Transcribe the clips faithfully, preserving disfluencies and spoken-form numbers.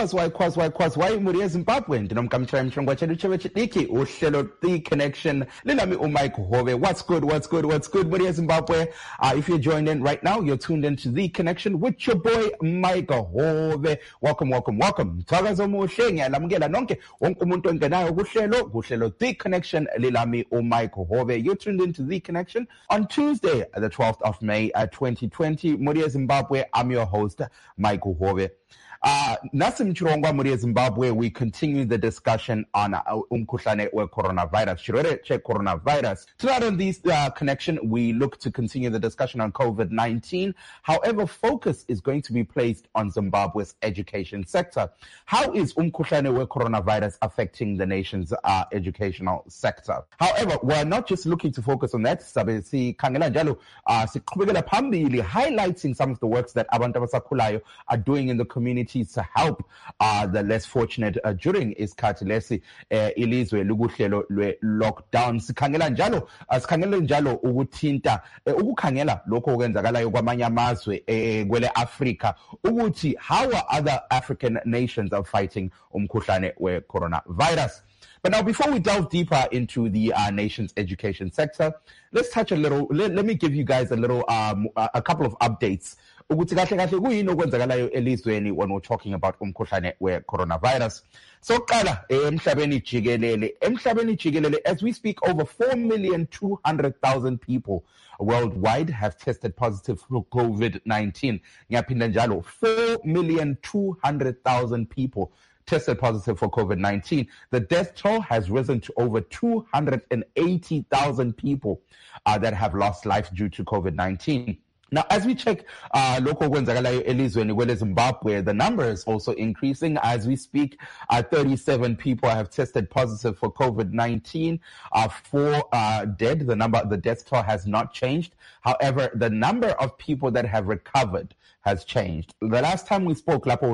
Kwazwa kwazwa kwazwa muri eZimbabwe ndinomkamshaya mshongwa chedu cheve chidiki uhlelo The Connection linami uMike Hove. What's good, what's good, what's good muri eZimbabwe? Uh, if you're joined in right now, you're tuned into The Connection with your boy Mike Hove. Welcome, welcome, welcome. Thakazo muhle ngiyalamukela nonke wonke umuntu ongenayo kuhlelo kuhlelo The Connection lilami uMike Hove. You're tuned into The Connection on Tuesday, the twelfth of May, uh, twenty twenty. Muri eZimbabwe, I'm your host Mike Hove. Uh, Nasim Chirongwa muri Zimbabwe, we continue the discussion on umkhuhlane uh, coronavirus. Chirere check coronavirus. Tonight on this uh, connection, we look to continue the discussion on COVID nineteen. However, focus is going to be placed on Zimbabwe's education sector. How is umkhuhlane coronavirus affecting the nation's uh, educational sector? However, we're not just looking to focus on that. Sabe si khangela njalo uh, siqhubekela phambili, highlighting some of the works that abantu abasakhulayo are doing in the community to help uh, the less fortunate uh, during isikhathi lesi uh, ilizwe lukuhlelo lwe lockdown. Sikhangela njalo uh, sikhangela njalo ukuthinta uh, ukukhangela lokho okwenzakalayo kwamanye amazwe uh, kwele Africa ukuthi how are other African nations are fighting umkhuhlane we coronavirus. But now, before we delve deeper into the uh, nation's education sector, let's touch a little, let, let me give you guys a little, um, a couple of updates. Ukuthi kahle kahle kuyini okwenzakalayo elizweni when we're talking about umkhuhlane we coronavirus. So qala emhlabeni jikelele, emhlabeni jikelele, as we speak, over four million two hundred thousand people worldwide have tested positive for COVID nineteen. Ngiyaphinda njalo, four million two hundred thousand people tested positive for COVID nineteen. The death toll has risen to over two hundred eighty thousand people uh, that have lost life due to COVID nineteen. Now, as we check uh, local kwenzakalayo elizweni kwele Zimbabwe, the number is also increasing. As we speak, uh, thirty-seven people have tested positive for COVID nineteen. Uh, four uh, dead. The number, the death toll has not changed. However, the number of people that have recovered has changed. The last time we spoke, it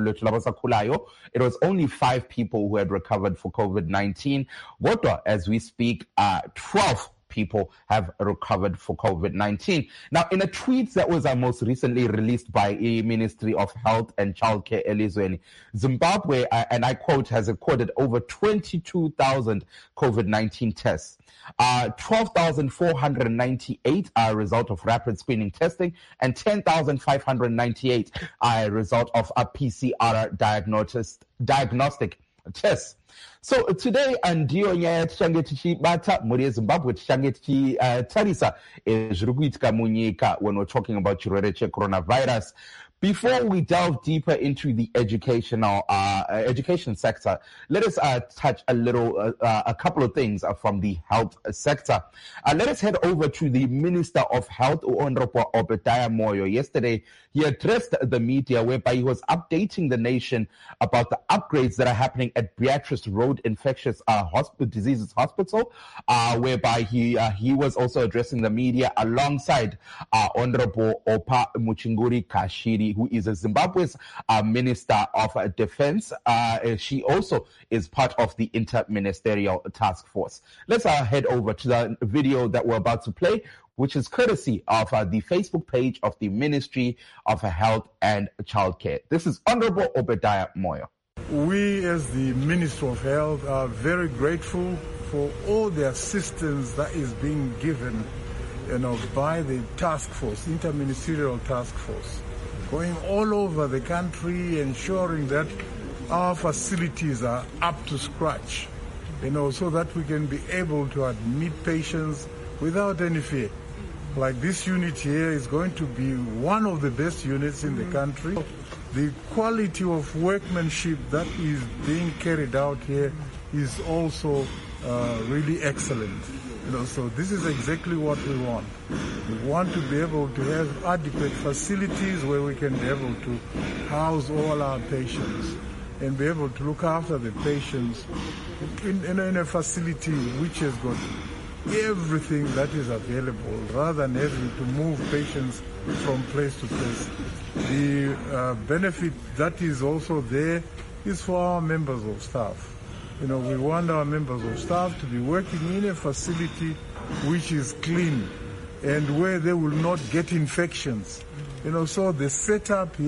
was only five people who had recovered for COVID nineteen. Kodwa, as we speak, uh, twelve people have recovered for COVID nineteen. Now, in a tweet that was uh, most recently released by the Ministry of Health and Childcare elizweni, Zimbabwe, uh, and I quote, has recorded over twenty-two thousand COVID nineteen tests. Uh, twelve thousand four hundred ninety-eight are a result of rapid screening testing, and ten thousand five hundred ninety-eight are a result of a P C R diagnosis, diagnostic tests. So today, andiyo nyaya tichange tichibata muri eZimbabwe tichange tichitarisa zviri kuitika munyika when we're talking about chirwere checoronavirus. Before we delve deeper into the educational uh, education sector, let us uh, touch a little, uh, uh, a couple of things uh, from the health sector. Uh, let us head over to the Minister of Health, Honorable Obadiah Moyo. Yesterday, he addressed the media whereby he was updating the nation about the upgrades that are happening at Beatrice Road Infectious uh, Hospital, Diseases Hospital, uh, whereby he uh, he was also addressing the media alongside uh, Honorable Opa Muchinguri Kashiri, who is a Zimbabwe's uh, Minister of uh, Defense. Uh, she also is part of the Inter-Ministerial Task Force. Let's uh, head over to the video that we're about to play, which is courtesy of uh, the Facebook page of the Ministry of Health and Childcare. This is Honorable Obadiah Moyo. We as the Ministry of Health are very grateful for all the assistance that is being given, you know, by the task force, Inter-Ministerial Task Force, going all over the country, ensuring that our facilities are up to scratch, you know, so that we can be able to admit patients without any fear. Like this unit here is going to be one of the best units in the country. The quality of workmanship that is being carried out here is also uh, really excellent. You know, so this is exactly what we want. We want to be able to have adequate facilities where we can be able to house all our patients and be able to look after the patients in, in, in a facility which has got everything that is available, rather than having to move patients from place to place. The uh, benefit that is also there is for our members of staff. You know, we want our members of staff to be working in a facility which is clean and where they will not get infections. You know, so the setup here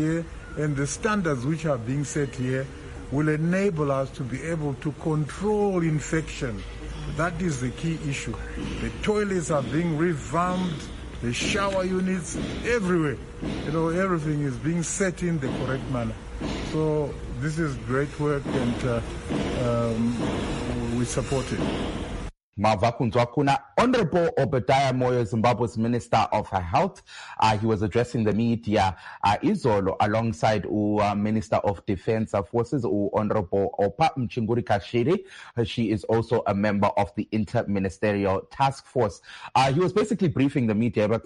And the standards which are being set here will enable us to be able to control infection. That is the key issue. The toilets are being revamped, the shower units, everywhere. You know, everything is being set in the correct manner. So this is great work, and uh, um, we support it. Kuna Honorable Obadiah Moyo, Zimbabwe's Minister of Health. Uh, he was addressing the media uh, Izolo alongside uh, Minister of Defense Forces, uh, Honorable Opa Mchinguri Kashiri. Uh, she is also a member of the Inter-Ministerial Task Force. Uh, he was basically briefing the media about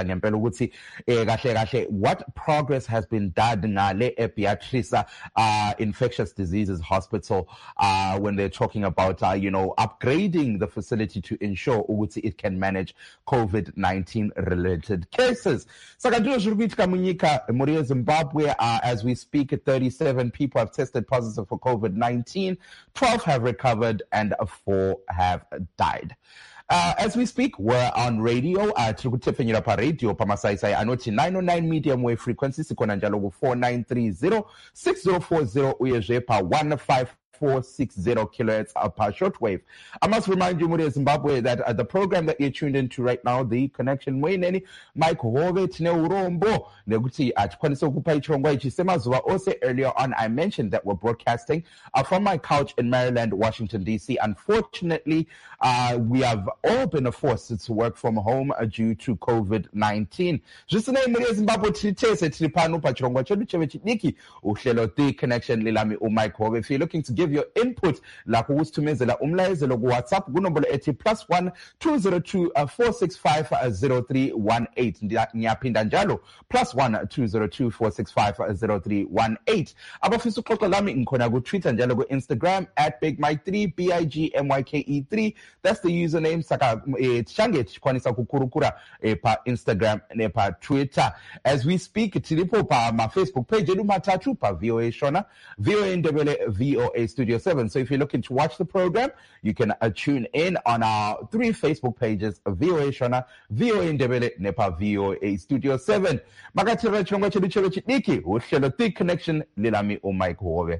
what progress has been done ngale Beatrice uh, Infectious Diseases Hospital uh, when they're talking about, uh, you know, upgrading the facility to ensure it can manage COVID nineteen related cases. Zimbabwe, uh, as we speak, thirty-seven people have tested positive for COVID nineteen, twelve have recovered, and four have died. Uh, as we speak, we're on radio. Uh, Trukutefenyira pa radio pa Masai anoti nine oh nine medium wave frequency sikona njalo four nine three zero six zero four zero uyeje pa one five four six zero kilohertz per shortwave. I must remind you, Muria Zimbabwe, that uh, the program that you're tuned into right now, The Connection, Mweneni, Mike Hove, Tine Urombo, Neguti at Kwanisokupai Chongwa Chisemazuwa. Also, earlier on, I mentioned that we're broadcasting uh, from my couch in Maryland, Washington, D C. Unfortunately, uh, we have all been forced to work from home uh, due to COVID nineteen. Just the name Muria Zimbabwe, Titese, Tripanu, Pachongwa, Cheduchevechi, Niki, Ushelo, The Connection, Lilami, Mike Hove. If you're looking to give your input la kuwusithumezela umlayezelo ku WhatsApp kunombolo ethi plus one two zero two four six five zero three one eight ngiyaphinda njalo plus one two zero two four six five zero three one eight. Abafisa uxoxo lami ngikhona ku Twitter njalo ku Instagram at big mike three B I G M Y K E three. That's the username. Saka change chikwanisa kukurukura pa Instagram ne pa Twitter. As we speak, tilipo pa ma Facebook page edu matatu pa V O A Shona, V O A Ndebele, V O A Studio seven. So if you're looking to watch the program, you can uh, tune in on our three Facebook pages, V O A Shona, V O A Ndebele, Nepa, V O A Studio seven. Magatira chonga chedu chedu chidiki, ushelo The Connection, lilami o Mike Hove.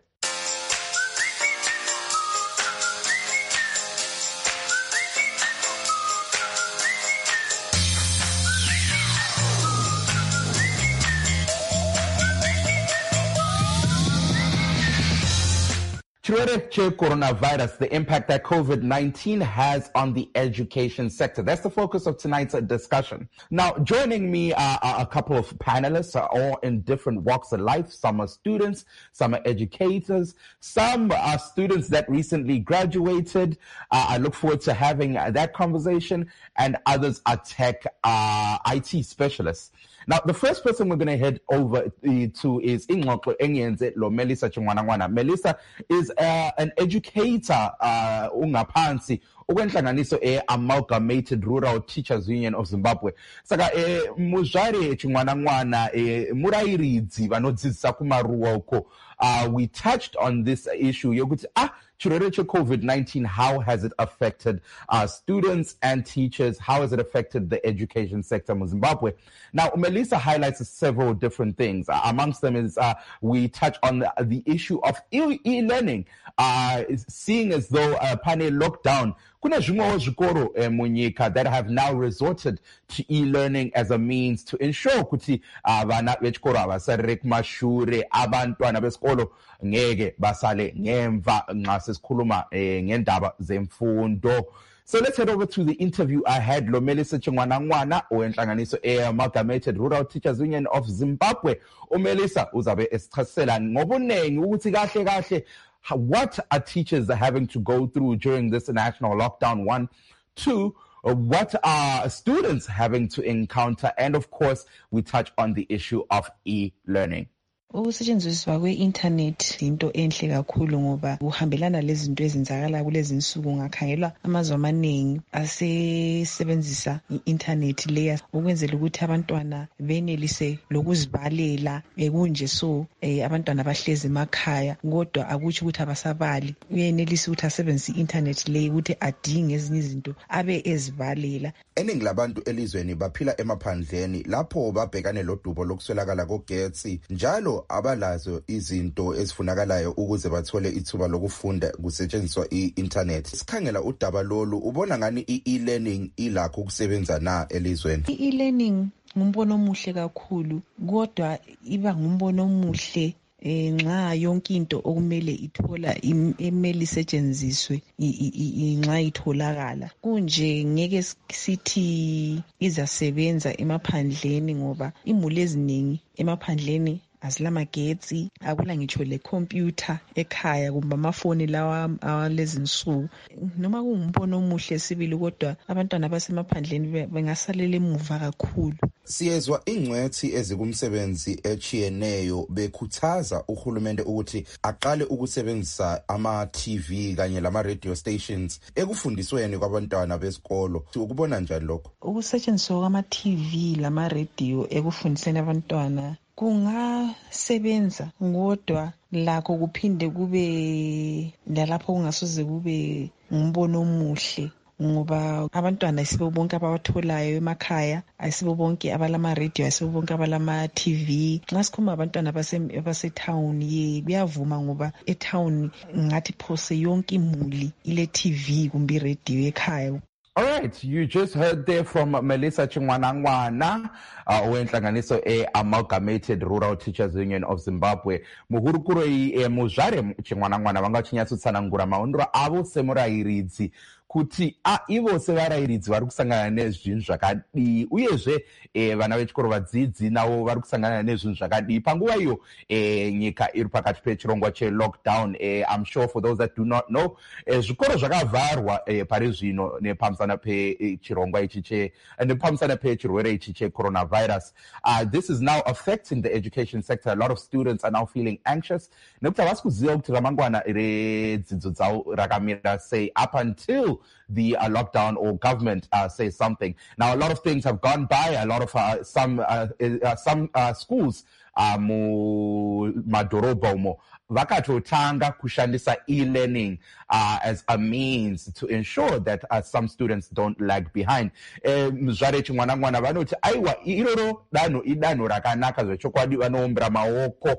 Coronavirus, the impact that COVID nineteen has on the education sector. That's the focus of tonight's discussion. Now, joining me are, are a couple of panelists, are all in different walks of life. Some are students, some are educators, some are students that recently graduated. Uh, I look forward to having uh, that conversation, and others are tech uh, I T specialists. Now, the first person we're going to head over to is Ingxoxo Engenze lo Melissa Chingwanangwana. Melissa is uh, an educator uh, ungaphansi ukwenhlanganiso e-Amalgamated Rural Teachers Union of Zimbabwe. Saka eh, muzvare Chingwanangwana eh, murairidzi vanodzidzisa kumaruwa uko. Uh, we touched on this issue. Yokuti ah chirwere COVID nineteen, how has it affected uh, students and teachers? How has it affected the education sector in Zimbabwe? Now, Melissa highlights several different things. Uh, amongst them is uh, we touch on the, the issue of e- e-learning, uh, seeing as though uh, pane lockdown, kuna zvimwewo zvikoro munyika that have now resorted to e-learning as a means to ensure kuti vana vechikoro avasarire kumashure, abantwana besikolo ngeke basale ngemva nxa sesikhuluma ngendaba zemfundo. So let's head over to the interview I had lo Melissa Chingwanangwana owenhlanganiso e-Amalgamated Rural Teachers Union of Zimbabwe. uMelissa uzabe esichasisela ngobunengi ukuthi kahle kahle what are teachers having to go through during this national lockdown, one. Two, what are students having to encounter? And of course, we touch on the issue of e-learning. Ukusetshenziswa kwe-internet into enhle kakhulu ngoba uhambelana lezinto ezenzakala kulezi insuku. Ngakhangelwa amazwe amaningi asesebenzisa i-internet leya ukwenzela ukuthi abantwana benelise lokuzibalela kunje so abantwana bahlezi emakhaya kodwa akutsho ukuthi abasabali. Uyenelisa ukuthi asebenzise i-internet leyi ukuthi adinge ezinye izinto abe ezibalela. Eningi labantu elizweni baphila emaphandleni lapho babhekane lodubo lokuswelakala kogetsi njalo labo abalazo izinto ezifunakalayo ukuze bathole ithuba lokufunda kusetshenziswa i-internet, sikhangela udaba lolu, ubona ngani i-e-learning ilakho ukusebenza na elizweni? I-e-learning ngumbono omuhle kakhulu, kodwa iba ngumbono omuhle eh nxa yonke into okumele ithola imeli isetshenziswe nxa itholakala. Kunje ngeke sithi izasebenza emaphandleni ngoba imuli eziningi emaphandleni azilamagetsi, akula ngitsho le computer ekhaya kumbe amafoni lawa alezi nsuku. Noma kungumbono omuhle sibili, kodwa abantwana basemaphandleni bengasalela emuva kakhulu. Siyezwa ingcwethi ezikumsebenzi echiyeneyo bekhuthaza uhulumende ukuthi aqale ukusebenzisa ama-T V kanye lama radio stations ekufundisweni kwabantwana besikolo. Ukubona njani lokho? Ukusetshenziswa kwama-T V lama radio ekufundiseni abantwana kungasebenza, kodwa lakho kuphinde kube lalapho kungasoze kube ngumbono omuhle, ngoba abantwana ayisibo bonke abawatholayo emakhaya, ayisibo bonke abalama radio, ayisibo bonke abalama T V. Nxa sikhuluma abantwana base town, ye kuyavuma ngoba e town ngathi phose yonke imuli ile T V kumbe radio ekhaya. All right, you just heard there from Melissa Chingwanangwana, uh, wenhlanganiso e-Amalgamated Rural Teachers Union of Zimbabwe. Muhurukuro e Muzvare Chingwanangwana vanga chinyatsotsana maondro avo semurairidzi kuti a ivo sevarairidzi vari kusangana nezvinhu zvakadii, uyezve e, vana vechikoro vadzidzi navo vari kusangana nezvinhu zvakadii panguva iyo e, nyika iri pakati pechirongwa che-lockdown. e, I'm sure for those that do not know, e, zvikoro zvakavharwa e, pari zvino nepamusana pechirongwa ichi che nepamusana pechirwere ichi che-coronavirus. Uh, this is now affecting the education sector. A lot of students are now feeling anxious nekuti havasi kuziva kuti ramangwana redzidzo dzavo rakamira sei up until the uh, lockdown or government uh, says something. Now, a lot of things have gone by. A lot of uh, some uh, uh, some uh, schools uh, mu madhorobha umo vakatotanga kushandisa e-learning uh, as a means to ensure that uh, some students don't lag behind. Muzvare Chingwanangwana vanoti aiwa iroro danho idanho rakanaka zvechokwadi vanoombera maoko,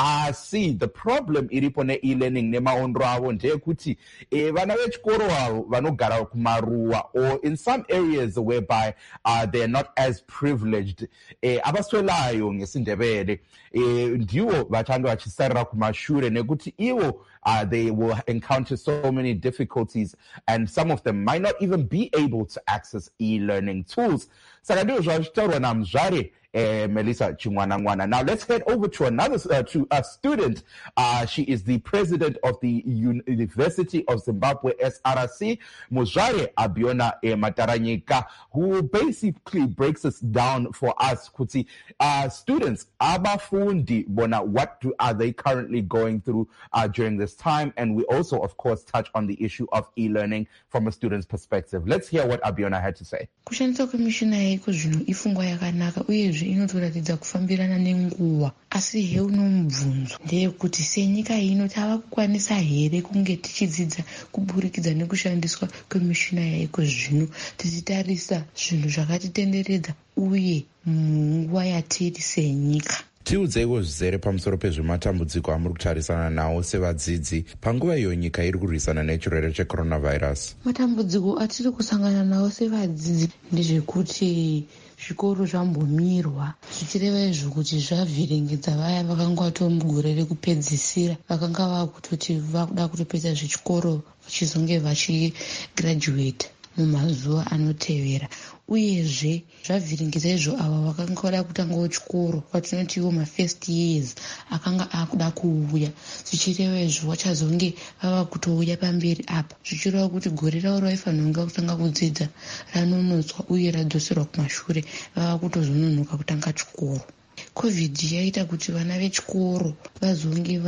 asi the problem iripo ne-e-learning nemaondro avo ndeyekuti eh, vana vechikoro avo vanogara kumaruwa or in some areas whereby uh, they are not as privileged, eh, abaswelayo ngesindebele eh, ndiwo vachange vachisarira kumashure nekuti iwo uh, they will encounter so many difficulties and some of them might not even be able to access e-learning tools. Saka ndiwo zvachitaurwa naMuzvare Uh, Melissa Chingwanangwana. Now let's head over to another uh, to a student. Uh, she is the president of the University of Zimbabwe S R C, Muzvare Abiona eh, Mataranyika, who basically breaks this down for us. Kuti uh, students abafundi bona, what do, are they currently going through uh, during this time? And we also, of course, touch on the issue of e-learning from a student's perspective. Let's hear what Abiona had to say. Kushandisa kwemishina yaiko zvino ifungwa yakanaka uyezve inotoratidza kufambirana nenguva, asi he unomubvunzo ndeyekuti senyika ino tava kukwanisa here kunge tichidzidza kuburikidza nekushandiswa kwemishina yaiko zvino tichitarisa zvinhu zvakatitenderedza uye munguva yatiri senyika. Tiudzeiko zvizere pamusoro pezvematambudziko amuri kutarisana nawo sevadzidzi panguva iyo nyika iri kurwisana nechirwere checoronavirus? Matambudziko atiri kusangana nawo sevadzidzi ndezvekuti zvikoro zvambomirwa, zvichireva izvo kuti zvavhiringidza vaya vakanga vatomugore rekupedzisira vakanga vakutoti vakuda kutopedza zvechikoro vachizonge vachigraduate mumazuva anotevera, uyezve zvavhiringidza izvo ava vakanga vada kutangawo chikoro vatinoti iwo mafirst years akanga akuda kuuya, zvichireva izvo vachazonge vava kutouya pamberi apa, zvichireva kuti gore ravo raifanirwa kutanga kudzidza ranonotswa uye radzoserwa kumashure, vava kutozononoka kutanga chikoro. COVID yaita kuti vana vechikoro vazonge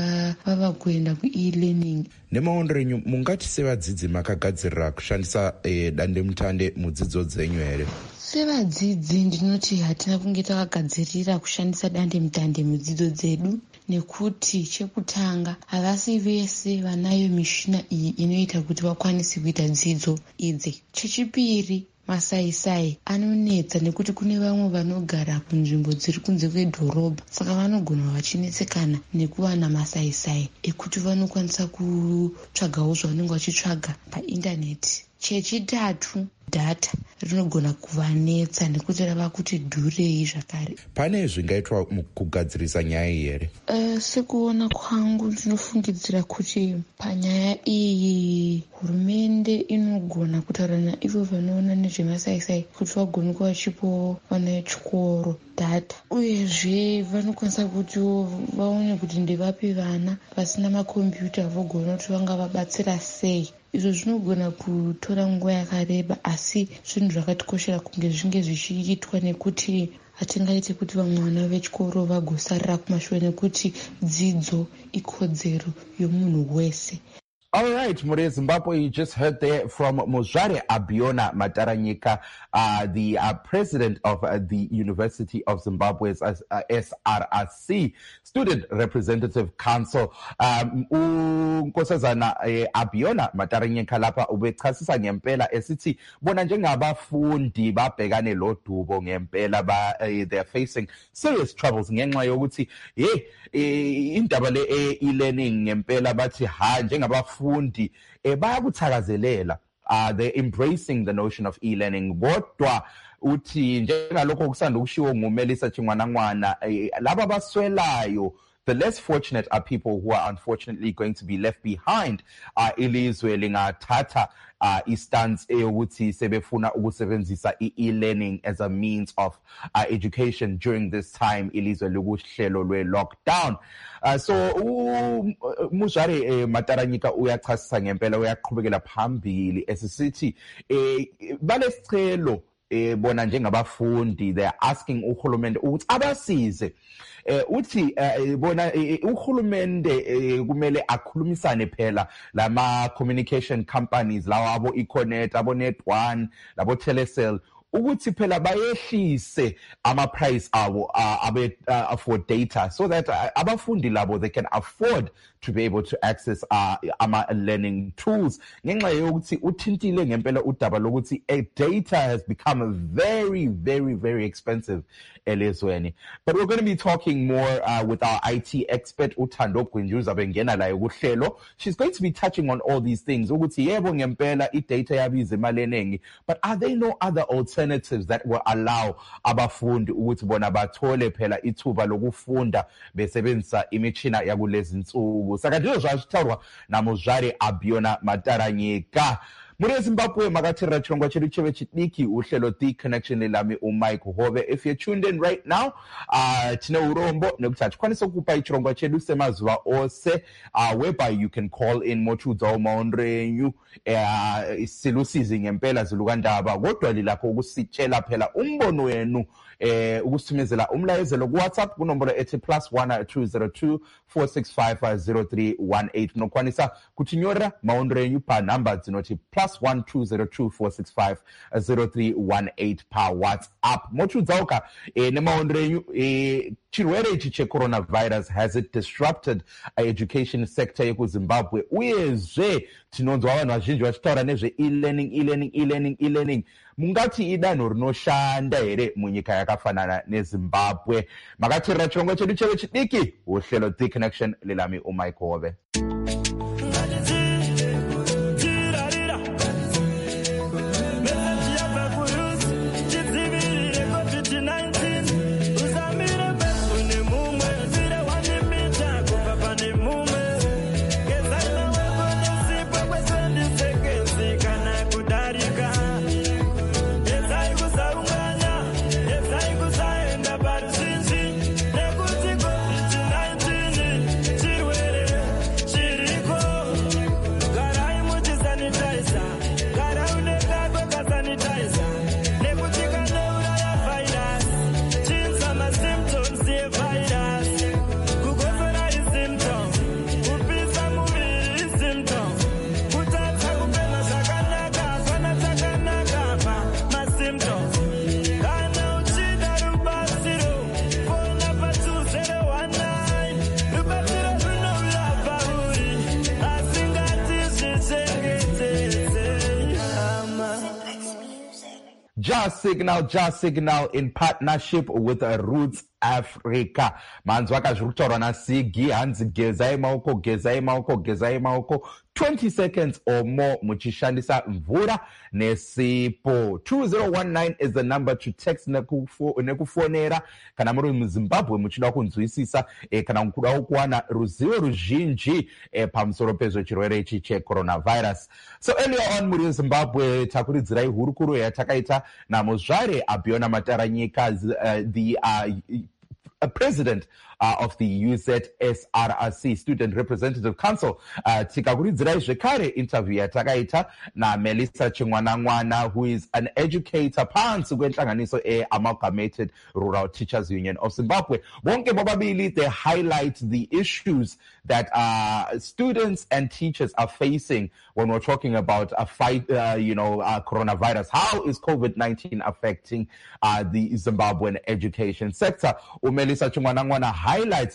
vava kuenda ku-e-learning. Nemaondero enyu mungati sevadzidzi makagadzirira kushandisa eh, dandemutande mudzidzo dzenyu here? Sevadzidzi ndinoti hatina kunge takagadzirira kushandisa dandemutande mudzidzo dzedu, nekuti chekutanga havasi vese vanayo mishina iyi inoita kuti vakwanise kuita dzidzo idzi. Chechipiri, masaisai anonetsa nekuti kune vamwe vanogara kunzvimbo dziri kunze kwedhorobha, saka vanogona vachinetsekana nekuva namasaisai ekuti vanokwanisa kutsvagawo zvavanenge vachitsvaga paindaneti. Chechitatu, data rinogona kuvanetsa nekuti rava kuti dhurei zvakare. Pane zvingaitwa kugadzirisa nyaya iyi here? Uh, sekuona kwangu ndinofungidzira kuti panyaya iyi hurumende inogona kutaura naivo vanoona nezvemasaisai kuti vagone kuva vachipo vana vechikoro data, uyezve vanokwanisa kuti vaone kuti ndevapi vana vasina makombiyuta vogona kuti vanga vabatsira sei. Izvo zvinogona kutora nguva yakareba, asi zvinhu zvakatikoshera kunge zvinge zvichiitwa nekuti hatingaiti kuti vamwe vana vechikoro vagosarira kumashure nekuti dzidzo ikodzero yomunhu wese. All right, Murezi Zimbabwe, you just heard there from Muzvare Abiona Mataranyika, uh, the uh, president of uh, the University of Zimbabwe's uh, S R R C, Student Representative Council. Um, unkosazana uh, Abiona Mataranyika lapha ubechasisa ngempela esithi bona njengabafundi babhekane lodubo ngempela ba uh, they're facing serious troubles ngenxa yokuthi hey indaba le e-learning ngempela bathi ha njengabafundi fundi e bayakuthakazelela, uh they're embracing the notion of e-learning. Kodwa uthi njengalokho kusanda ukushiwo nguMelisa Chingwanangwana, laba baswelayo, the less fortunate are people who are unfortunately going to be left behind. Uh, ilizwe lingathatha uh, istance eyokuthi sebefuna ukusebenzisa e-learning as a means of uh, education during this time ilizwe likuhlelo lwe-lockdown. Uh, so uMuzvare eh, Mataranyika uyachasisa ngempela, uyaqhubekela phambili esisithi eh, balesicelo eh, bona njengabafundi they are asking uhulumende ukuthi abasize. Uh, uthi uh, bona uh, uhulumende uh, kumele akhulumisane phela lama communication companies lawa abo Econet, abo Net one, labo Telecel, ukuthi phela bayehlise ama price abo uh, abe uh, for data so that uh, abafundi labo they can afford to be able to access uh, ama learning tools. Ngenxa yokuthi uthintile ngempela udaba lokuthi a data has become very very very expensive elizweni. But we're going to be talking more uh, with our I T expert uThando Gwenjuza bengena la yokuhlelo. She's going to be touching on all these things ukuthi yebo ngempela I data yabiza imali eningi, but are there no other alternatives that will allow abafundi ukuthi bona bathole phela ithuba lokufunda besebenzisa imitshina yakulezi nsuku? Sakadilo zwashitaurwa na Muzvare Abiona Mataranyika. Muri Zimbabwe makatira chirongwa chedu cheve chidiki uhlelo The Connection lelami uMike Hove. If you're tuned in right now, uh, tine urombo nekuti achikwanisa kukupa chirongwa chedu semazuva ose, uh, whereby you can call in mochudza maondre enyu uh, silusizi ngempela zilukandaba kodwa lilapho ukusitshela phela umbono wenu eh ukusithumezela umlayezelo ku WhatsApp kunombolo ethi plus one two zero two four six five zero three one eight. Nokwanisa kuthinyora maondre enyu pa number zinoti plus one two zero two four six five zero three one eight pa WhatsApp. Mochudza eh ne maondre enyu eh chirwere ichi che-coronavirus, has it disrupted our education sector yeku Zimbabwe? Uyezve tinonzwa vanhu vazhinji vachitaura nezve e-learning e-learning e-learning e-learning. Mungati idanho rinoshanda here munyika yakafanana neZimbabwe? Makatirira chirongwa chedu cheve chidiki uhlelo The Connection lelami uMike Hove. She Just Signal, Just Signal in partnership with uh, Roots Africa. Manzi wakazvirutorwa naSigi hanzi gezai maoko gezai maoko gezai maoko twenty seconds or more muchishandisa mvura nesipo. two zero one nine is the number to text nekufonera kana muri muZimbabwe muchida kunzwisisa eh, kana mukuda kuwana ruzivo ruzhinji eh, pamusoro pezvechirwere ichi checoronavirus. So earlier on muri Zimbabwe takuridzirai hurukuro yatakaita namuzvare Abiona Mataranyika, uh, the uh, a president uh, of the U Z S R R C, Student Representative Council. Uh, tikakuridzirai zvekare interview yatakaita naMelissa Chingwanangwana, who is an educator pansi kwenhlanganiso e-Amalgamated Rural Teachers Union of Zimbabwe. Bonke bobabili, they highlight the issues that uh, students and teachers are facing when we're talking about a fight, uh, you know, uh, coronavirus. How is COVID nineteen affecting uh, the Zimbabwean education sector? Melissa Chingwanangwana highlights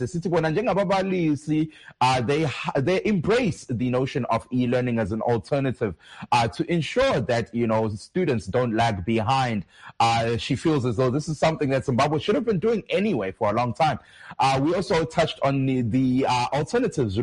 uh, they they embrace the notion of e-learning as an alternative uh, to ensure that, you know, students don't lag behind. Uh, she feels as though this is something that Zimbabwe should have been doing anyway for a long time. Uh, we also touched on the, the uh, alternatives.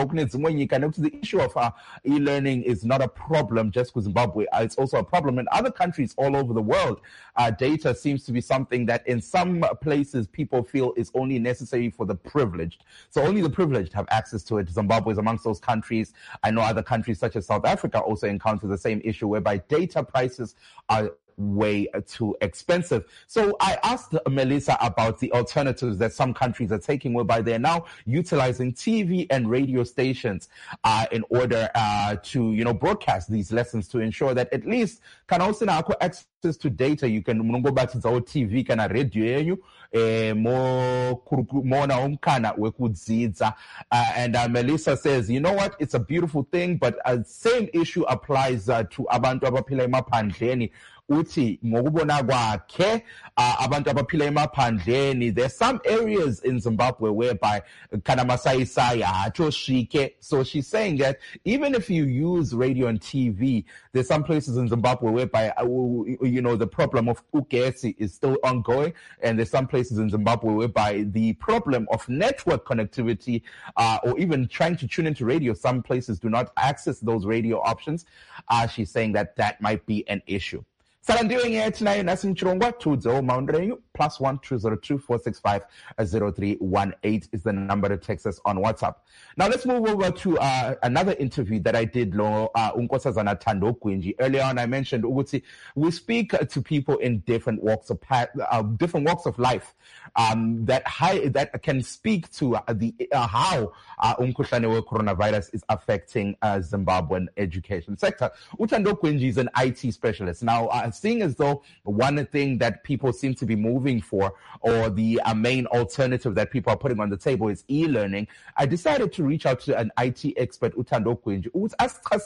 The issue of uh, e-learning is not a problem just with Zimbabwe. Uh, it's also a problem in other countries all over the world. Uh, data seems to be something that in some places people feel is only necessary for the privileged. So only the privileged have access to it. Zimbabwe is amongst those countries. I know other countries such as South Africa also encounter the same issue whereby data prices are way too expensive. So I asked Melissa about the alternatives that some countries are taking, whereby they're now utilizing T V and radio stations uh, in order uh, to, you know, broadcast these lessons to ensure that at least can also now access to data. You can go back to the T V kana radio eh, mo mona umkana wekudzidza. And uh, Melissa says, you know what, it's a beautiful thing, but the uh, same issue applies uh, to abantu abaphila emaphandleni. Uthi ngokubona kwakhe abantu abaphila emaphandleni, there's some areas in Zimbabwe whereby kana masayisaya hatoshike. So she's saying that even if you use radio and T V, there's some places in Zimbabwe whereby you know the problem of ugesi is still ongoing, and there's some places in Zimbabwe whereby the problem of network connectivity uh, or even trying to tune into radio, some places do not access those radio options. Uh, she's saying that that might be an issue. Salandiwe here tonight, Nasim Chirongwa, two zero Mountain plus one two zero two four six five zero three one eight is the number to text us on WhatsApp. Now let's move over to uh, another interview that I did lo uh, Unkosazana Thando Gwinji. Earlier on, I mentioned Uguti, we speak to people in different walks of path, uh, different walks of life um, that high, that can speak to uh, the uh, how uh, umkhuhlane coronavirus is affecting uh, Zimbabwean education sector. Uthando Gwinji is an I T specialist. Now, uh, seeing as though one thing that people seem to be moving for, or the uh, main alternative that people are putting on the table, is e-learning, I decided to reach out to an I T expert, Uthando Gwinji, who's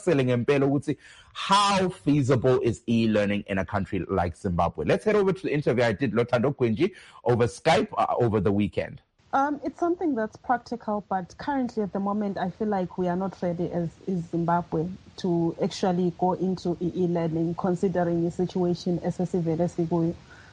asking how feasible is e-learning in a country like Zimbabwe. Let's head over to the interview I did with Uthando Gwinji over Skype uh, over the weekend. Um, it's something that's practical, but currently at the moment, I feel like we are not ready as is Zimbabwe to actually go into e-learning, considering the situation as a severe.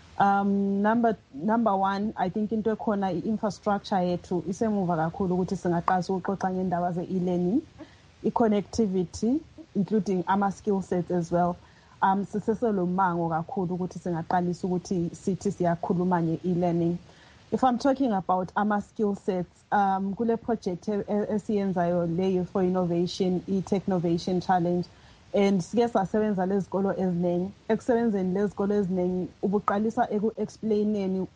Um, number number one, I think into khona infrastructure yethu isemuva kakhulu ukuthi singaqasa ukuxoxa ngendaba ze e-learning, i-connectivity, including ama skill sets as well. Um, sisesolomango kakhulu ukuthi singaqalisa ukuthi sithi siyakhuluma nge e-learning. If I'm talking about ama skill sets, um, kule project esiyenzayo le Youth for Innovation, e-Technovation Challenge, and sike sasebenza lezikolo eziningi. Ekusebenzeni lezikolo eziningi ubuqalisa eku-explaineni,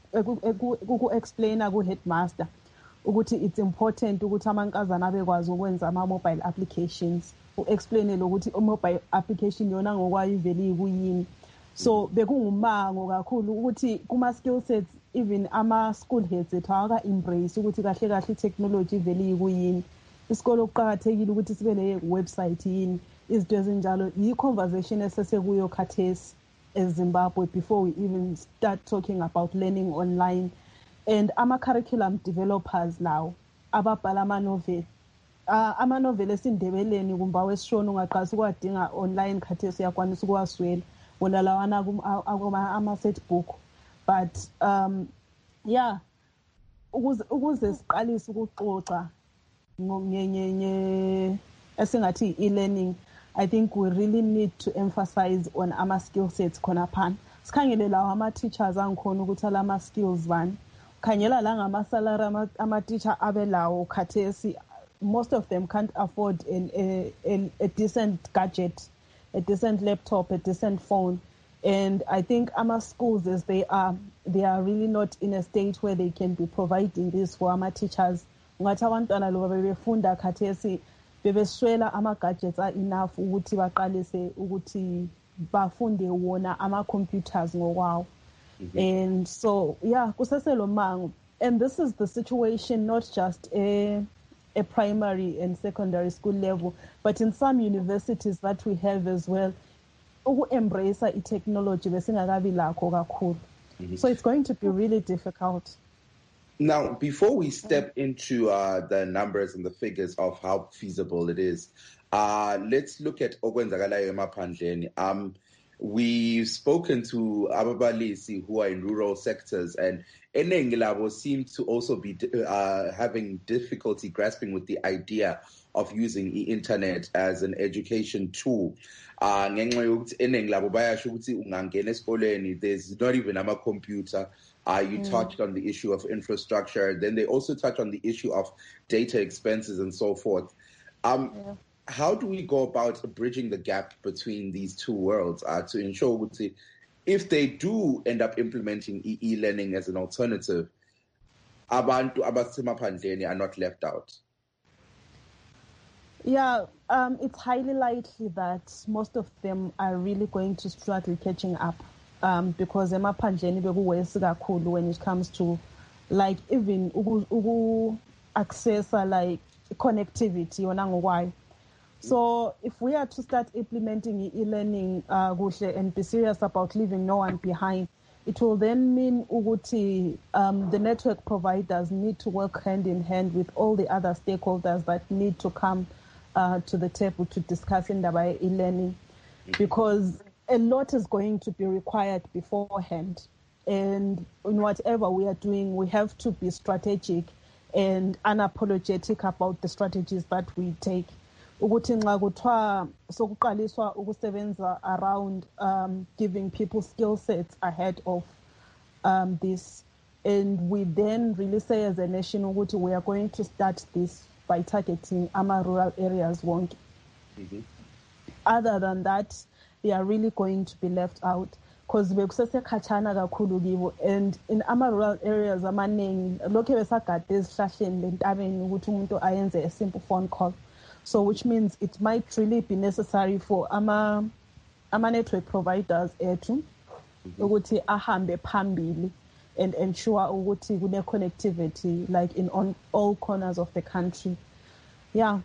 eku-explaina ku-headmaster ukuthi it's important ukuthi amankazana bekwazi ukwenza ama-mobile applications. U-explainele ukuthi i-mobile application yona ngokwayo ivele ikuyini. So bekungumango kakhulu ukuthi kuma-skill sets, even ama-school heads ethu awaka-embrace ukuthi kahle kahle i-technology ivele ikuyini. Isikolo kuqakathekile ukuthi sibe ne-website yini, izinto ezinjalo. Yi-conversation esesekuyo khathesi as Zimbabwe before we even start talking about learning online. And ama-curriculum developers lawo ababhala ama-novel. Uh, ama-novel esindebeleni kumba wesishona ungaqalisa ukuwadinga online khathesi uyakwanisa ukuwaswela. wona lawana ama-set book. But um, yeah, ukuze ukuze siqalise ukuxoxa ngenye esingathi e-learning, I think we really need to emphasize on ama skill sets khona phana. Sikhangele lawo ama teachers angikhona ukuthi ala ama skills bani. Khangela la ngama salary ama teacher abelawo khathesi, most of them can't afford an, a, a, a decent gadget, a decent laptop, a decent phone. And I think our schools, as they are, they are really not in a state where they can be providing this for our teachers. Ngathi abantwana lo bebefunda khathesi bebeswela ama gadgets are enough ukuthi baqalise ukuthi bafunde wona ama computers ngokwawo. And so yeah, kuseselo mango. And this is the situation not just a a primary and secondary school level, but in some universities that we have as well, uku-embrace i-technology besingakabi lakho kakhulu. So it's going to be really difficult. Now, before we step into uh, the numbers and the figures of how feasible it is, uh, let's look at okwenzakalayo emaphandleni. Um, we've spoken to ababalisi who are in rural sectors, and eningi labo seem to also be uh, having difficulty grasping with the idea of using the internet as an education tool. Uh, ngenxa yokuthi eningi labo bayasho ukuthi ungangena esikoleni, there's not even a computer. Uh, you mm. touched on the issue of infrastructure. Then they also touch on the issue of data expenses and so forth. Um, yeah. How do we go about bridging the gap between these two worlds uh, to ensure that if they do end up implementing e-learning as an alternative, abantu abasemaphandleni are not left out? Yeah, um, it's highly likely that most of them are really going to struggle catching up. Um, because emaphandleni bekuwesi kakhulu when it comes to like even ugu, ugu access like connectivity yona ngokwayo. So if we are to start implementing e-learning uh, and be serious about leaving no one behind, it will then mean ukuthi um, the network providers need to work hand in hand with all the other stakeholders that need to come uh, to the table to discuss indaba e-learning, because a lot is going to be required beforehand. And in whatever we are doing, we have to be strategic and unapologetic about the strategies that we take. Ukuthi nxa kuthiwa sokuqaliswa ukusebenza around um, giving people skill sets ahead of um, this. And we then really say as a nation ukuthi we are going to start this by targeting ama rural areas wonke. Mm-hmm. Other than that, they are really going to be left out because bekusesekhatshana kakhulu kibo, and in ama rural areas amaningi lokho besagade esihlahleni lentabeni ukuthi umuntu ayenze a simple phone call. So which means it might really be necessary for ama ama network providers ethu ukuthi ahambe phambili and ensure ukuthi kune connectivity like in on all corners of the country. Yeah.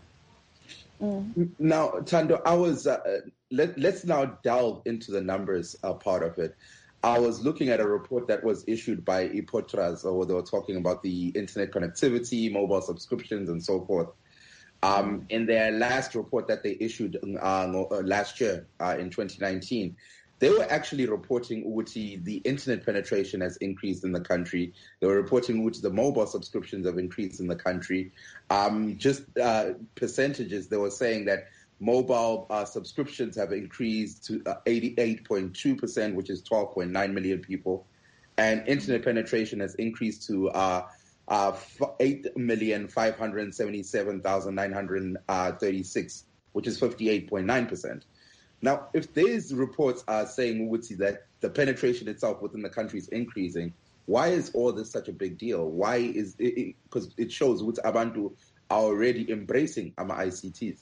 Mm. Now, Thando, I was uh, let, let's now delve into the numbers uh, part of it. I was looking at a report that was issued by IPOTRAS, or they were talking about the internet connectivity, mobile subscriptions, and so forth. Um, in their last report that they issued uh, last year uh, in twenty nineteen, they were actually reporting Uti the internet penetration has increased in the country. They were reporting Uti the mobile subscriptions have increased in the country. Um, just uh, percentages, they were saying that mobile uh, subscriptions have increased to uh, eighty-eight point two percent, which is twelve point nine million people. And internet penetration has increased to uh, uh, eight million five hundred seventy-seven thousand nine hundred thirty-six, which is fifty-eight point nine percent. Now, if these reports are saying, Uti, that the penetration itself within the country is increasing, why is all this such a big deal? Why is it? Because it, it shows Uti Abantu are already embracing ama I C Ts.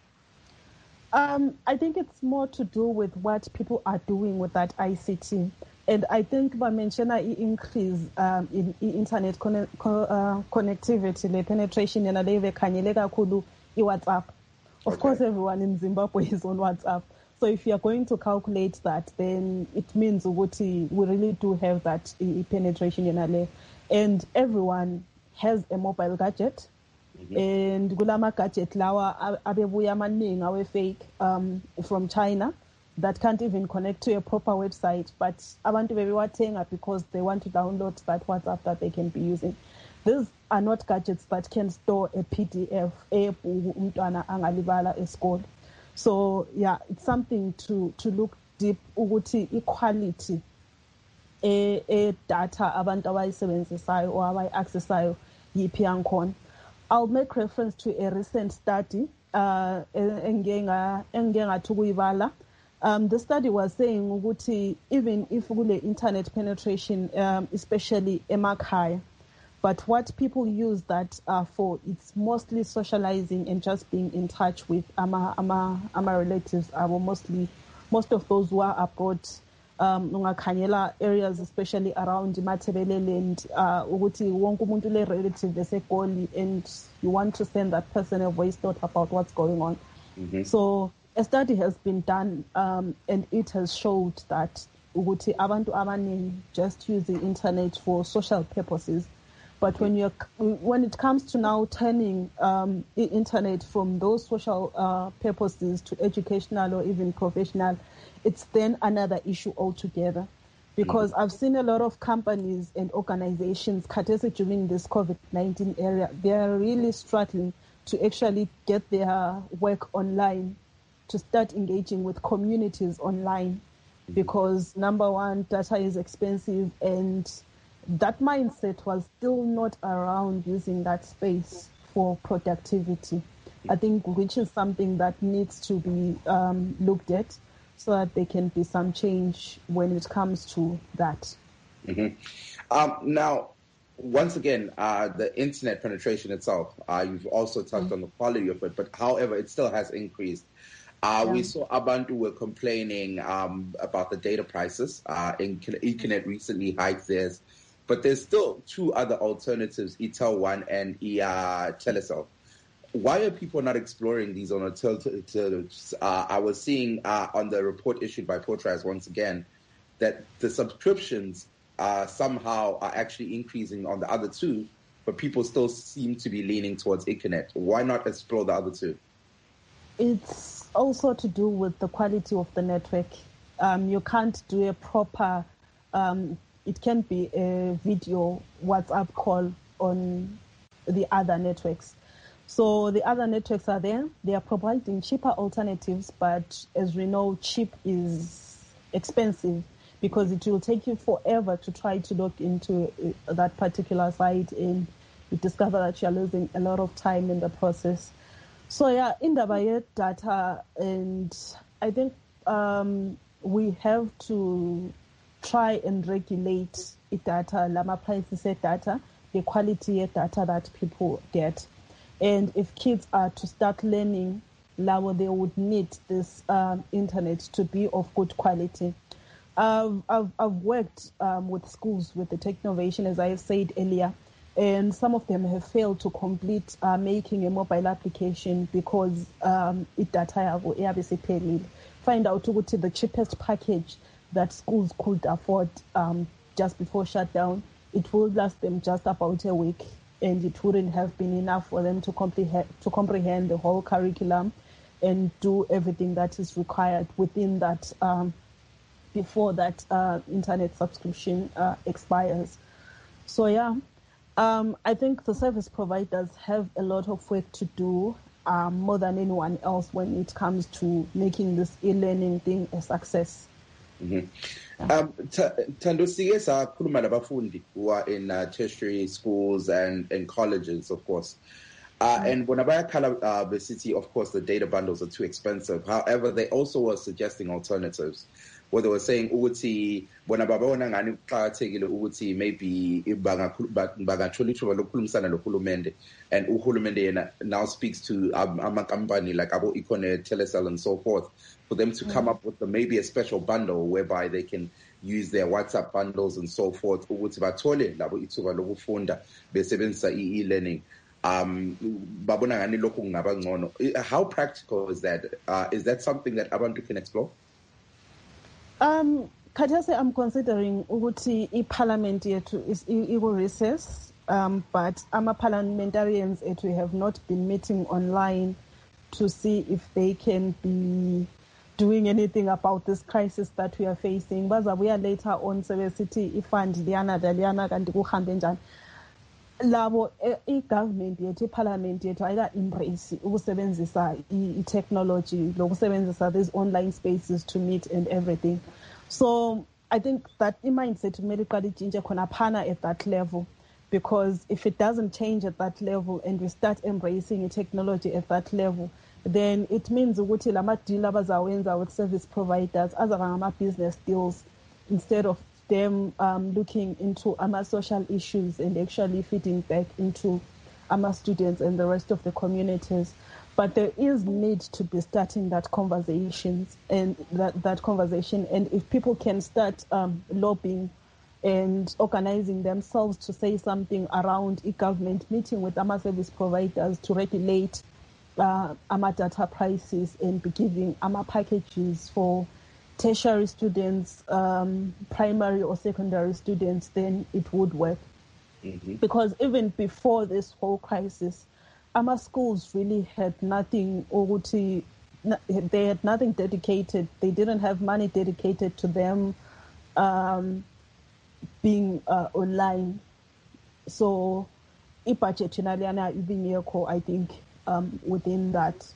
Um, I think it's more to do with what people are doing with that I C T. And I think by mentioning increase um, in, in internet conne- co- uh, connectivity, the penetration in a day, WhatsApp. Of okay. course, everyone in Zimbabwe is on WhatsApp. So if you are going to calculate that, then it means we really do have that penetration in L A. And everyone has a mobile gadget. Mm-hmm. And gulama gadget lawa abebuya maningi awe fake um, from China. that can't even connect to a proper website, but abantu bebewatenga because they want to download that WhatsApp that they can be using. These are not gadgets that can store a P D F, ebhuku umntwana angalibala esikolo. So yeah, it's something to to look deep ukuthi equality e e data abantu abayisebenzisayo or abayi-accessayo yiphi yankhona. I'll make reference to a recent study uh engenge ngathi ukuyibala. Um, the study was saying ukuthi even if kule internet penetration, um, especially emakhaya, but what people use that uh, for, it's mostly socializing and just being in touch with ama ama ama relatives. Are mostly most of those who are abroad, um, ungakhanyela areas especially around Matebelele and uh, ukuthi wonke umuntu le relative eseGoli, and you want to send that person a voice note about what's going on. Mm-hmm. So a study has been done, um, and it has showed that ukuthi abantu abaningi just use the internet for social purposes. But when you when it comes to now turning um, the internet from those social uh, purposes to educational or even professional, it's then another issue altogether. Because mm-hmm. I've seen a lot of companies and organizations, particularly during this COVID nineteen era, they are really struggling to actually get their work online, to start engaging with communities online, mm-hmm. because number one, data is expensive, and that mindset was still not around using that space for productivity. I think which is something that needs to be um, looked at so that there can be some change when it comes to that. Mm-hmm. Um, now, once again, uh, the internet penetration itself, uh, you've also touched mm-hmm. on the quality of it, but however, it still has increased. Uh, yeah. We saw Abantu were complaining um, about the data prices. Uh, in Econet recently hiked theirs, but there's still two other alternatives, eTel One and e, uh, Telecel. Why are people not exploring these on alternatives? Uh, I was seeing uh, on the report issued by Portraz once again that the subscriptions uh, somehow are actually increasing on the other two, but people still seem to be leaning towards Econet. Why not explore the other two? It's also to do with the quality of the network. Um, you can't do a proper, um, it can be a video WhatsApp call on the other networks. So the other networks are there. They are providing cheaper alternatives, but as we know, cheap is expensive because it will take you forever to try to log into that particular site, and you discover that you're losing a lot of time in the process. So yeah, in the data, and I think um, we have to try and regulate data, lama prices data, the quality of data that people get. And if kids are to start learning, now they would need this um, internet to be of good quality. I've, I've, I've worked um, with schools with the Technovation, as I said earlier, and some of them have failed to complete uh, making a mobile application because um, it data find out to the cheapest package that schools could afford um, just before shutdown. It will last them just about a week, and it wouldn't have been enough for them to comprehend to comprehend the whole curriculum and do everything that is required within that um, before that uh, internet subscription uh, expires. So yeah. Um, I think the service providers have a lot of work to do um, more than anyone else when it comes to making this e-learning thing a success. Mm-hmm. Yeah. Um, Thando siye sakhuluma nabafundi who are in uh, tertiary schools and, and colleges, of course. Uh, mm-hmm. And when bayakhala uh, the city, of course, the data bundles are too expensive. However, they also were suggesting alternatives. Where they were saying ukuthi bona babona ngani kuqhakathekile ukuthi maybe bangathola ithuba lokukhulumisana nohulumende, and uhulumende yena now speaks to um, ama company like abo Econet, Telecel and so forth, for them to mm-hmm. come up with the, maybe a special bundle whereby they can use their WhatsApp bundles and so forth ukuthi bathole labo ithuba lokufunda besebenzisa e-learning. Um, babona ngani lokhu kungaba ngcono. How practical is that? Uh, is that something that abantu can explore? Um, Khathesi, I'm considering ukuthi i-parliament yethu is equal recess, um, but our parliamentarians ethu have not been meeting online to see if they can be doing anything about this crisis that we are facing. Bazabuya later on sebesithi ifund liyana daliyana kanti kuhambe njani. Labo i-government yethu, i-parliament yethu ayika-embrace ukusebenzisa i-technology lokusebenzisa these online spaces to meet and everything. So I think that i-mindset kumele iqale itshintshe khona phana at that level, because if it doesn't change at that level and we start embracing technology at that level, then it means ukuthi lama deal abazawenza with service providers azaba ngama business deals instead of them um, looking into our social issues and actually feeding back into our students and the rest of the communities. But there is need to be starting that conversations and that, that conversation. And if people can start um, lobbying and organizing themselves to say something around e-government, meeting with our service providers to regulate uh, our data prices and be giving our packages for tertiary students, um, primary or secondary students, then it would work. Mm-hmm. Because even before this whole crisis, our schools really had nothing, or they had nothing dedicated. They didn't have money dedicated to them um, being uh, online. So, i-budget I think um, within that,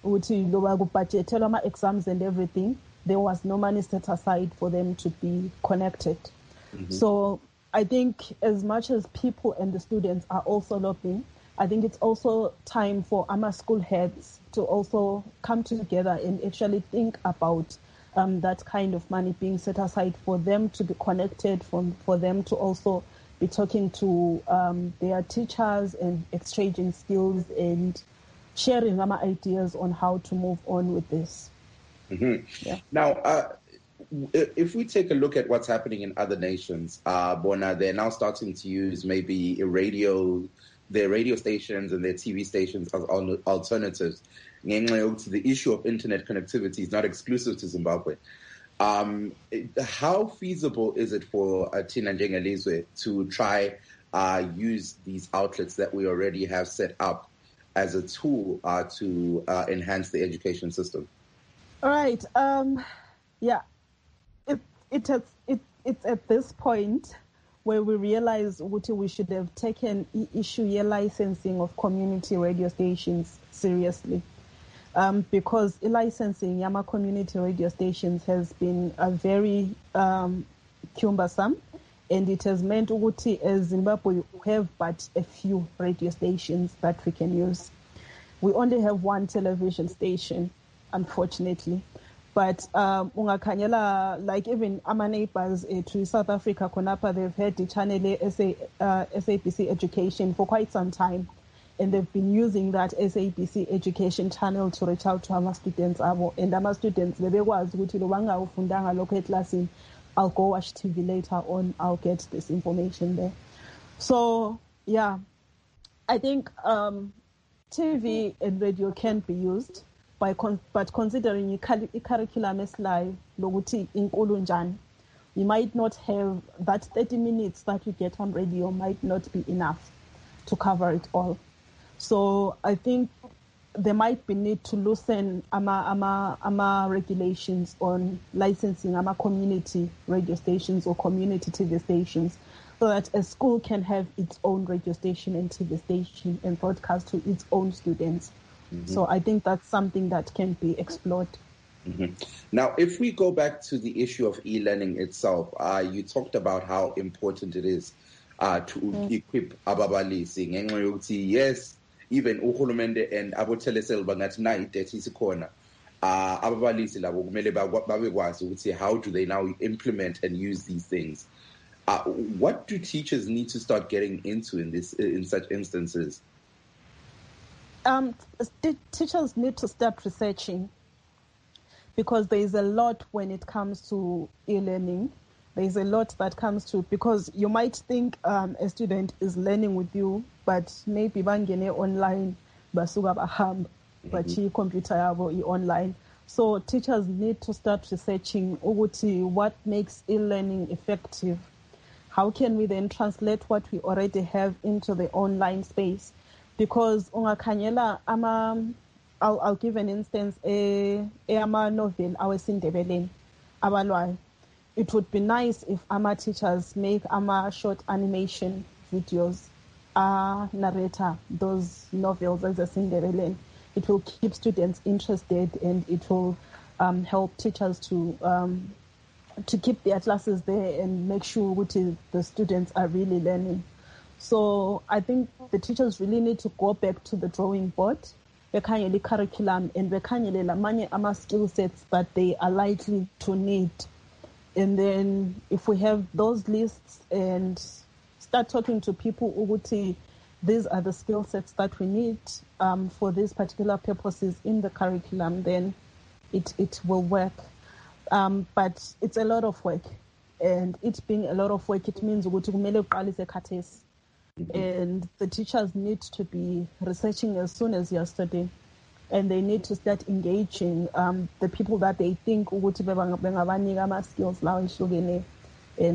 budget, exams and everything, there was no money set aside for them to be connected. Mm-hmm. So I think as much as people and the students are also lobbying, I think it's also time for our school heads to also come together and actually think about um, that kind of money being set aside for them to be connected, for, for them to also be talking to um, their teachers and exchanging skills and sharing our ideas on how to move on with this. Mm-hmm. Yeah. Now, uh, if we take a look at what's happening in other nations, uh, Bona, they're now starting to use maybe a radio, their radio stations and their T V stations as alternatives. The issue of internet connectivity is not exclusive to Zimbabwe. Um, how feasible is it for uh, Tina Njengelizwe to try uh, use these outlets that we already have set up as a tool uh, to uh, enhance the education system? All right. Um, yeah, it it has it it's at this point where we realize what we should have taken issue year licensing of community radio stations seriously, um, because licensing Yama community radio stations has been a very um, cumbersome, and it has meant Uguti as Zimbabwe have but a few radio stations that we can use. We only have one television station, unfortunately. But um, like even our neighbors uh, to South Africa, Konapa, they've had the channel S A, uh, S A B C Education for quite some time. And they've been using that S A B C Education channel to reach out to our students. And our students, they was local class in, I'll go watch T V later on, I'll get this information there. So, yeah, I think um, T V and radio can be used. By con- but considering the curriculum is live, you might not have that thirty minutes that you get on radio might not be enough to cover it all. So I think there might be need to loosen ama, ama, ama regulations on licensing ama community radio stations or community T V stations, so that a school can have its own radio station and T V station and broadcast to its own students. Mm-hmm. So I think that's something that can be explored. Mm-hmm. Now, if we go back to the issue of e-learning itself, uh, you talked about how important it is uh, to mm-hmm. equip ababalisi. Yes, even uhulumende and abotelesel bangathi na idethi isikhona. Uh, ababalisi labo kumele babekwazi ukuthi how do they now implement and use these things? Uh, what do teachers need to start getting into in this in such instances? Um, t- teachers need to start researching, because there is a lot when it comes to e-learning. There is a lot that comes to, because you might think um, a student is learning with you, but maybe bangene online, basuga baham, bachi computer yabo i online. So teachers need to start researching ukuthi what makes e-learning effective. How can we then translate what we already have into the online space? Because ungakanyela ama I'll, I'll give an instance, a, a ama novel, our Sindebeleni, abalwayo. It would be nice if ama teachers make ama short animation videos, uh, narrator those novels as a Sindebeleni. It will keep students interested, and it will um, help teachers to um, to keep their classes there and make sure which is the students are really learning. So I think the teachers really need to go back to the drawing board, bekhangele curriculum, and bekhangele lamanye ama skill sets that they are likely to need. And then if we have those lists and start talking to people, ukuthi these are the skill sets that we need um, for these particular purposes in the curriculum, then it, it will work. Um, but it's a lot of work. And it being a lot of work, it means ukuthi kumele uqalise khathesi. And the teachers need to be researching as soon as yesterday. And they need to start engaging um, the people that they think ukuthi bengabanika ama skills lawo ehlukene and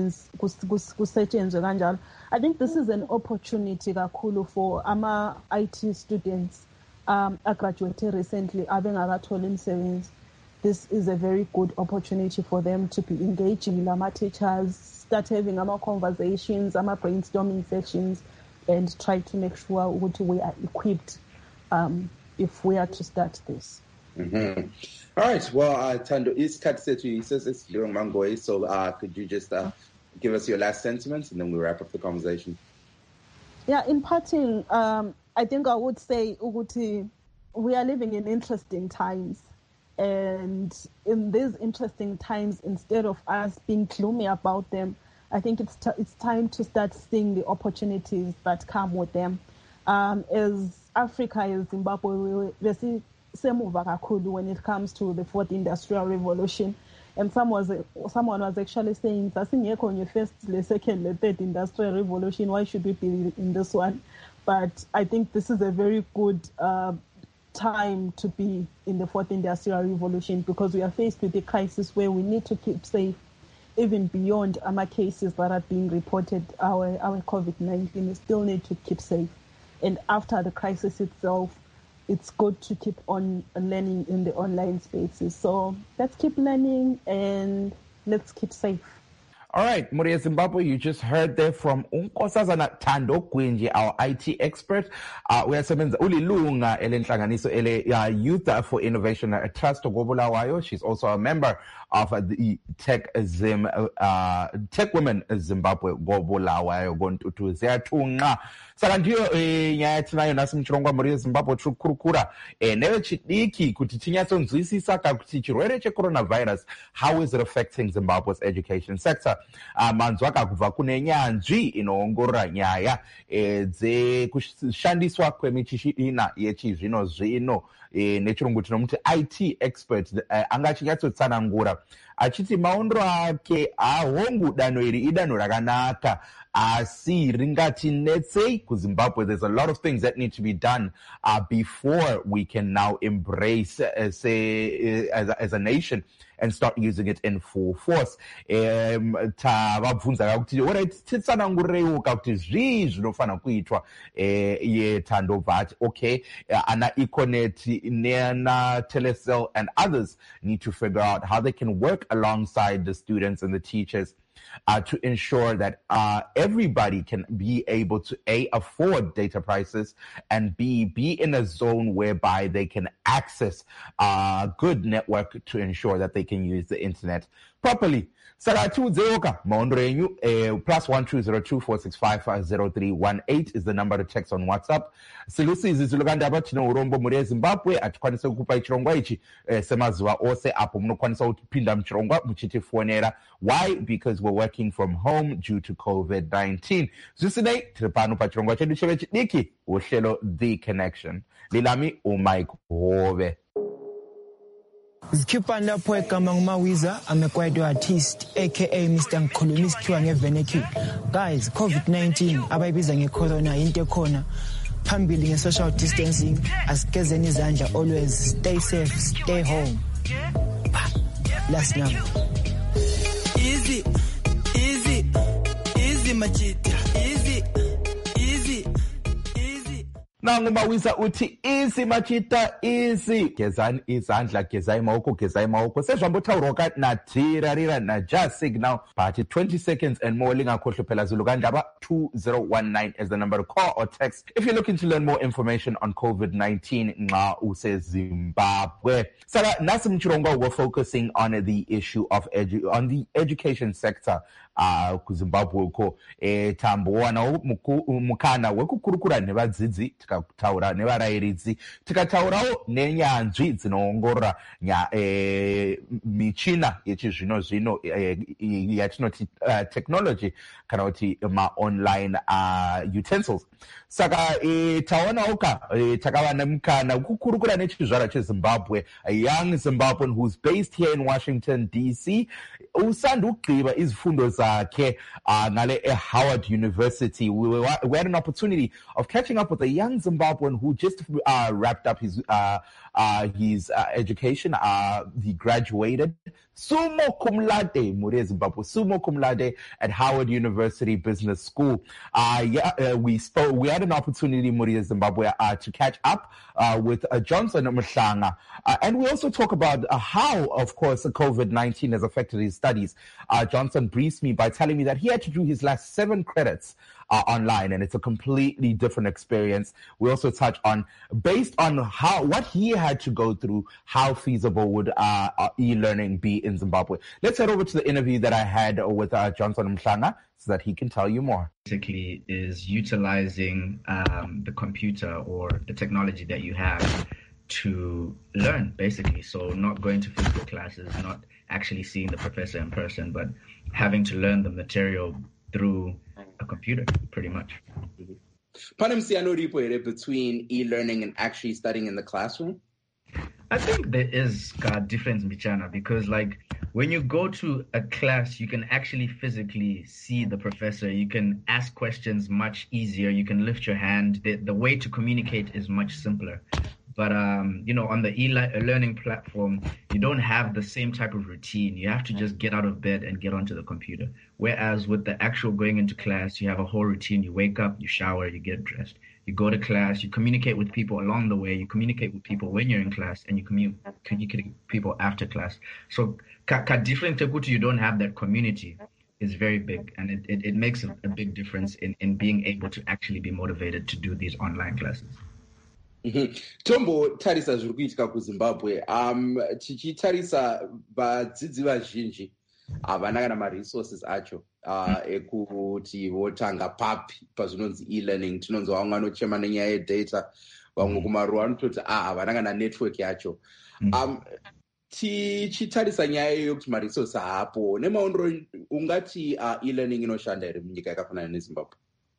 kusetshenzwe kanjalo. I think this is an opportunity kakhulu for ama I T students um, I graduated recently abengakatholi imisebenzi. This is a very good opportunity for them to be engaging with our teachers, start having our conversations, our brainstorming sessions, and try to make sure we are equipped um, if we are to start this. Mm-hmm. All right. Well, uh, Tando, is Katsetu says it's during Mangoy, so uh, could you just uh, give us your last sentiments and then we wrap up the conversation? Yeah, in parting, um, I think I would say, Uguti, we are living in interesting times. And in these interesting times, instead of us being gloomy about them, I think it's t- it's time to start seeing the opportunities that come with them. Um, as Africa, as Zimbabwe, we see semuva kakhulu when it comes to the fourth industrial revolution. And someone was, someone was actually saying, "Zasingekho on your first, the second, the third industrial revolution. Why should we be in this one?" But I think this is a very good uh, time to be in the fourth industrial revolution, because we are faced with a crisis where we need to keep safe, even beyond our cases that are being reported, our, our COVID nineteen. We still need to keep safe. And after the crisis itself, it's good to keep on learning in the online spaces. So let's keep learning and let's keep safe. All right, Muria Zimbabwe, you just heard there from Unkosazana Tando Gwinji, our I T expert. Uh, we are sebenza ulilunga elenhlanganiso ele uh, Youth for Innovation Trust Gobulawayo. She's also a member of uh, the Tech Zim uh, Tech Women Zimbabwe Gobulawayo gontutu ziyathunqa. Saka ndiyo nyaya tinayo nasi mchirongwa Muria Zimbabwe trukurukura eh neve chidiki kuti tinyatsonzwisisa kuti chirwere checoronavirus, how is it affecting Zimbabwe's education sector? Uh, manzwa akabva kune nyanzvi inoongorora nyaya e, dzekushandiswa kwemichina yechizvino zvino e, nechirungu tinomuti I T expert uh, anga achinyatsotsanangura achiti maondro ake ahongu danho iri idanho rakanaka asi ringatinetsei kuZimbabwe. There's a lot of things that need to be done uh, before we can now embrace uh, say uh, as, a, as a nation and start using it in full force. Um, tavabvunza kuti alright titsanangureiuka kuti zvii zvinofana kuitwa yeTando vat okay uh, ana Econet nena Telecel and others need to figure out how they can work alongside the students and the teachers Uh, to ensure that uh, everybody can be able to A, afford data prices, and B, be in a zone whereby they can access a uh, good network to ensure that they can use the internet properly. Saratu Zeoka, Maondrenyu, uh, plus one two zero two four six five five zero three one eight is the number to text on WhatsApp. Silusi zizuluganda aba tino urombo Muria Zimbabwe atukwanisa kukupa ichirongwa ichi eh, semazuwa ose apo munokwanisa kupinda mchirongwa muchitifonera. Why? Because we're working from home due to COVID nineteen. Zvisinei tiri pano pachirongwa chedu cheve chidiki uhlelo The Connection. Lilami uMike Hove. Zikhipha lapho egama nguMawiza, I'm a kwaito artist aka Mister Ngikhuluma isikhiwa ngevenecule. Guys, COVID nineteen abayibiza ngecorona into ekhona. Phambili nge-social distancing, asigezeni izandla always, stay safe, stay home. Last number. Easy, easy, easy machita, easy, easy, easy. nangu Mawiza uthi easy machita easy gezani izandla gezai maoko gezai maoko sezvambotaurwa ka natirarira na just signal but twenty seconds and more lingakhohlwe phela Zulu kandaba two zero one nine as the number to call or text if you're looking to learn more information on COVID nineteen nxa useZimbabwe. Saka nasi mchirongo we're focusing on the issue of edu- on the education sector uh kuZimbabwe ko eh tambowana mukana wekukurukura nevadzidzi tikataura nevarairidzi tikataurawo nenyanzvi dzinoongorora nya eh michina yechizvino zvino eh, yatinoti uh, technology kana kuti ma online uh, utensils. Saka eh taonawo ka eh, takava nemukana wekukurukura nechizvara cheZimbabwe, a young Zimbabwean who's based here in Washington D C usanda ukugqiba izifundo zakhe uh, ngale eHoward University. We, were, we had an opportunity of catching up with a young Zimbabwean who just uh, wrapped up his uh, uh, his uh, education. Uh, he graduated summa cum laude, Muria Zimbabwe, summa cum laude at Howard University Business School. Uh, yeah, uh, we spoke. We had an opportunity, Muria Zimbabwe, uh, to catch up uh, with uh, Johnson Mhlanga, uh, and we also talk about uh, how, of course, COVID nineteen has affected his studies. Uh, Johnson briefed me by telling me that he had to do his last seven credits Uh, online, and it's a completely different experience. We also touch on, based on how what he had to go through, how feasible would uh, uh, e-learning be in Zimbabwe. Let's head over to the interview that I had with uh, Johnson Mhlanga so that he can tell you more. Basically, is utilizing um, the computer or the technology that you have to learn, basically. So not going to physical classes, not actually seeing the professor in person, but having to learn the material through a computer, pretty much. Between e-learning and actually studying in the classroom? I think there is a difference, Michana, because like when you go to a class, you can actually physically see the professor. You can ask questions much easier. You can lift your hand. The, the way to communicate is much simpler. But, um, you know, on the e-learning platform, you don't have the same type of routine. You have to just get out of bed and get onto the computer. Whereas with the actual going into class, you have a whole routine. You wake up, you shower, you get dressed. You go to class, you communicate with people along the way. You communicate with people when you're in class, and you commu- communicate with people after class. So, ka, ka different you don't have that community is very big. And it, it, it makes a, a big difference in, in being able to actually be motivated to do these online classes. Mm-hmm. Tombo tarisa zviri kuitika kuZimbabwe. Um, tichitarisa vadzidzi vazhinji havana kana ma-resources acho uh, ekuti votanga papi pazvinonzi e-learning. Tinonzwa vamwe vanochema nenyaya yedata, vamwe kumaruwa vanototi ah havana kana network yacho. Um, tichitarisa nyaya yokuti ma-resources haapo, nemaondero ungati uh, e-learning inoshanda here munyika yakafanana neZimbabwe?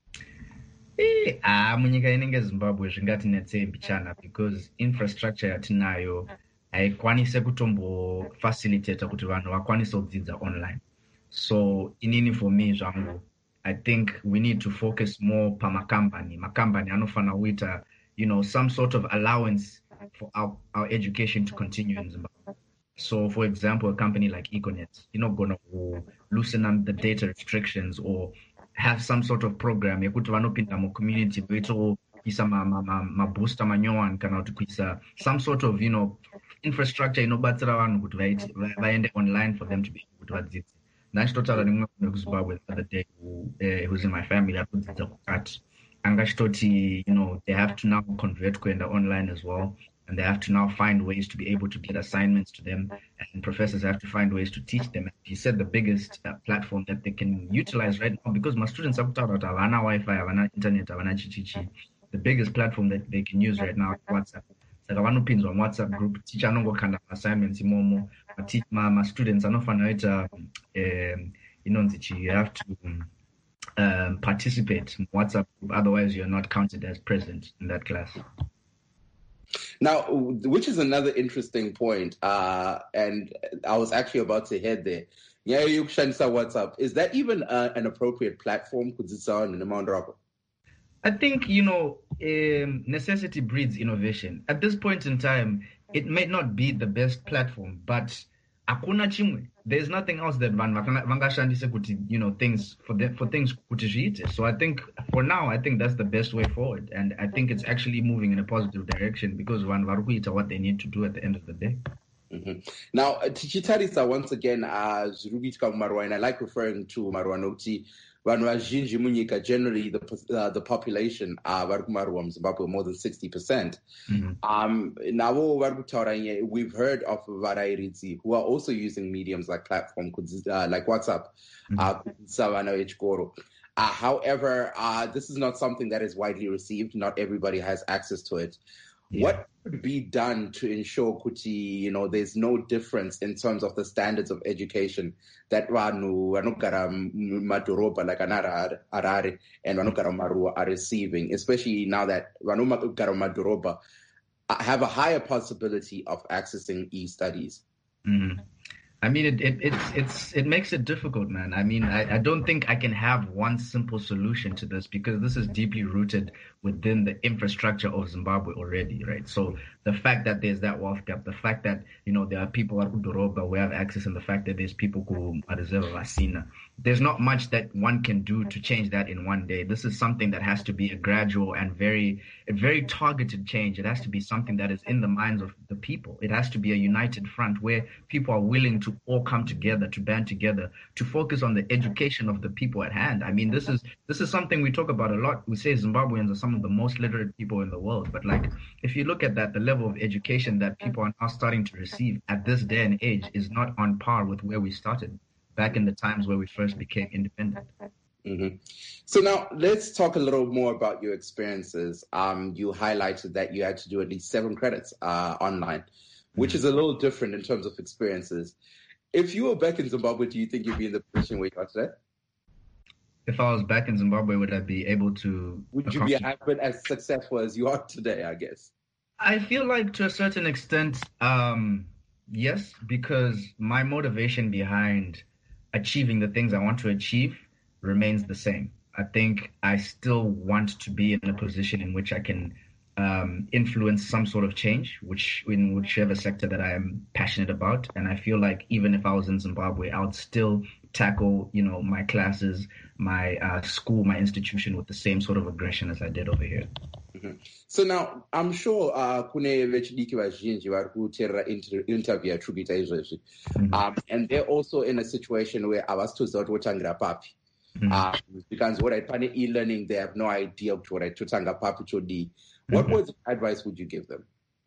Eh, ah, munyika inenge Zimbabwe zvingati netsembi chana, because infrastructure yatinayo haikwanise kutombo facilitate kuti vanhu vakwanise kudzidza online. So inini for me zvangu, I think we need to focus more pamakambani. Makambani anofana kuita, you know, some sort of allowance for our, our education to continue in Zimbabwe. So for example, a company like Econet, you're not going to loosen up the data restrictions or have some sort of program yekuti vanopinda mu community veito isa ma ma ma booster manyowan kana kuti kuisa some sort of, you know, infrastructure inobatsira vanhu kuti vaiti vaende online for them to be able to vadzidze. Ndachitotaura nemumwe munhu kuZimbabwe the other day who uh, who's in my family akudzidza kukati angachitoti, you know, they have to now convert kuenda online as well, and they have to now find ways to be able to get assignments to them, and professors have to find ways to teach them. He said the biggest uh, platform that they can utilize right now, because my students have taught out havana Wi-Fi, havana internet, havana chichichi, the biggest platform that they can use right now is WhatsApp. So vanopinzwa on WhatsApp group, teacher anongokanda assignments imomo, my, my students anofana ita, um, you know, you have to um, participate in WhatsApp group, otherwise you're not counted as present in that class. Now, which is another interesting point, uh, and I was actually about to head there. Yeah, you Shansa WhatsApp. Is that even uh, an appropriate platform? I think, you know, um, necessity breeds innovation. At this point in time, it may not be the best platform, but akuna chimwe. There's nothing else that van vangashandise kuti, you know, things for them for things kuti zviite. So I think for now, I think that's the best way forward, and I think it's actually moving in a positive direction because van vari kuita what they need to do at the end of the day. Mm-hmm. Now, tichitarisa once again as Rubitka Marwa, and I like referring to Marwa Noti, vanhu vazhinji munyika, generally the uh, the population uh, vari kumarwa muZimbabwe more than sixty percent. Mm-hmm. Um, navo vari kutaura, we've heard of varairidzi who are also using mediums like platform uh, like WhatsApp, mm-hmm. uh, uh, however, uh, this is not something that is widely received. Not everybody has access to it. Yeah. What could be done to ensure kuti, you know, there's no difference in terms of the standards of education that vanhu vanogara madhorobha like anara Harare and vanogara Marua are receiving, especially now that vanhu vanogara madhorobha have a higher possibility of accessing e-studies? Mm-hmm. I mean, it, it it's it's it makes it difficult, man. I mean, I, I don't think I can have one simple solution to this because this is deeply rooted within the infrastructure of Zimbabwe already, right? So the fact that there's that wealth gap, the fact that, you know, there are people at Udoroba who have access, and the fact that there's people who are Vasina, there's not much that one can do to change that in one day. This is something that has to be a gradual and very, a very targeted change. It has to be something that is in the minds of the people. It has to be a united front where people are willing to all come together, to band together, to focus on the education of the people at hand. I mean, this is this is something we talk about a lot. We say Zimbabweans are some of the most literate people in the world. But like, if you look at that, the level of education that people are now starting to receive at this day and age is not on par with where we started back in the times where we first became independent. Mm-hmm. So now let's talk a little more about your experiences. Um, you highlighted that you had to do at least seven credits uh, online, which is a little different in terms of experiences. If you were back in Zimbabwe, do you think you'd be in the position where you are today? If I was back in Zimbabwe, would I be able to... Would you be have been as successful as you are today, I guess? I feel like to a certain extent, um, yes, because my motivation behind achieving the things I want to achieve remains the same. I think I still want to be in a position in which I can um, influence some sort of change, which in whichever sector that I am passionate about. And I feel like even if I was in Zimbabwe, I would still tackle, you know, my classes, my uh, school, my institution with the same sort of aggression as I did over here. Mm-hmm. So now, I'm sure kune vechidiki vazhinji vari kuteerera interview yaTrubita izvezvi, um, and they're also in a situation where havasitoziva kuti votangira papi. Because what I pane e-learning, they have no idea what I totanga papi chodi. What mm-hmm. words of advice would you give them?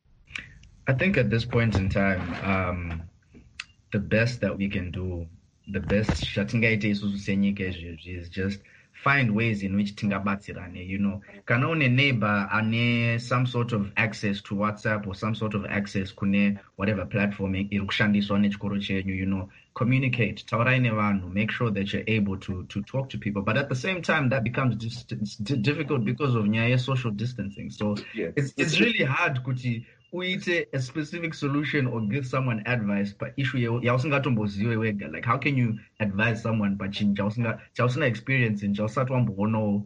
I think at this point in time, um, the best that we can do, the best shatingaite isusu senyika izvezvi is just find ways in which tingabatsirane, you know. Kana une neighbor ane some sort of access to WhatsApp or some sort of access kune whatever platform iri kushandiswa nechikoro chenyu, you know, communicate, taurai nevanhu, make sure that you're able to to talk to people. But at the same time, that becomes dis- difficult because of nyaya social distancing. So yes. it's it's really hard kuti uite a specific solution or give someone advice, but issue yausingatomboziwe wega. Like, how can you advise someone but chausina experience in chausatwambono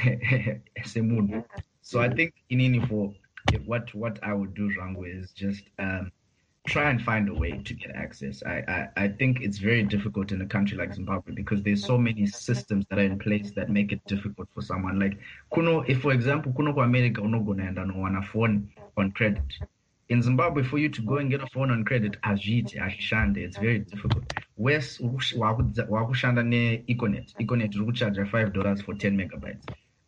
semunhu? So I think inini for what what I would do, Rango, is just um try and find a way to get access. I, I, I think it's very difficult in a country like Zimbabwe because there's so many systems that are in place that make it difficult for someone. Like, kuno, if for example, kuno kwa America unogona and on a phone on credit. In Zimbabwe, for you to go and get a phone on credit, ajit, ashishande, it's very difficult. Wes wakushanda ne Econet. Econet will charge five dollars for ten megabytes.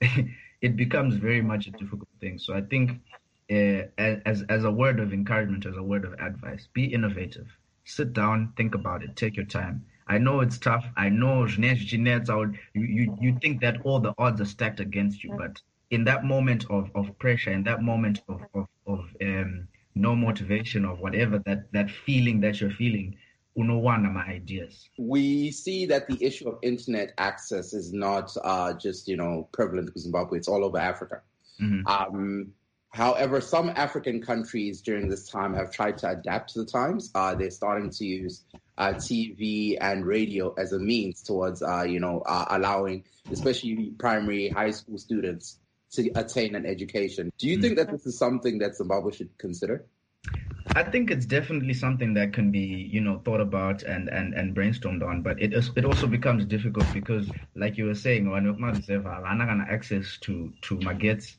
It becomes very much a difficult thing. So I think Uh, as as a word of encouragement, as a word of advice, be innovative. Sit down, think about it, take your time. I know it's tough. I know you, you, you think that all the odds are stacked against you, but in that moment of, of pressure, in that moment of, of, of um, no motivation, of whatever, that, that feeling that you're feeling, uno one of my ideas. We see that the issue of internet access is not uh, just, you know, prevalent in Zimbabwe. It's all over Africa. Mm-hmm. Um, However, some African countries during this time have tried to adapt to the times. Uh, they're starting to use uh, T V and radio as a means towards, uh, you know, uh, allowing, especially primary, high school students to attain an education. Do you think that this is something that Zimbabwe should consider? I think it's definitely something that can be, you know, thought about and, and, and brainstormed on, but it is, it also becomes difficult because, like you were saying, when you have access to to magets,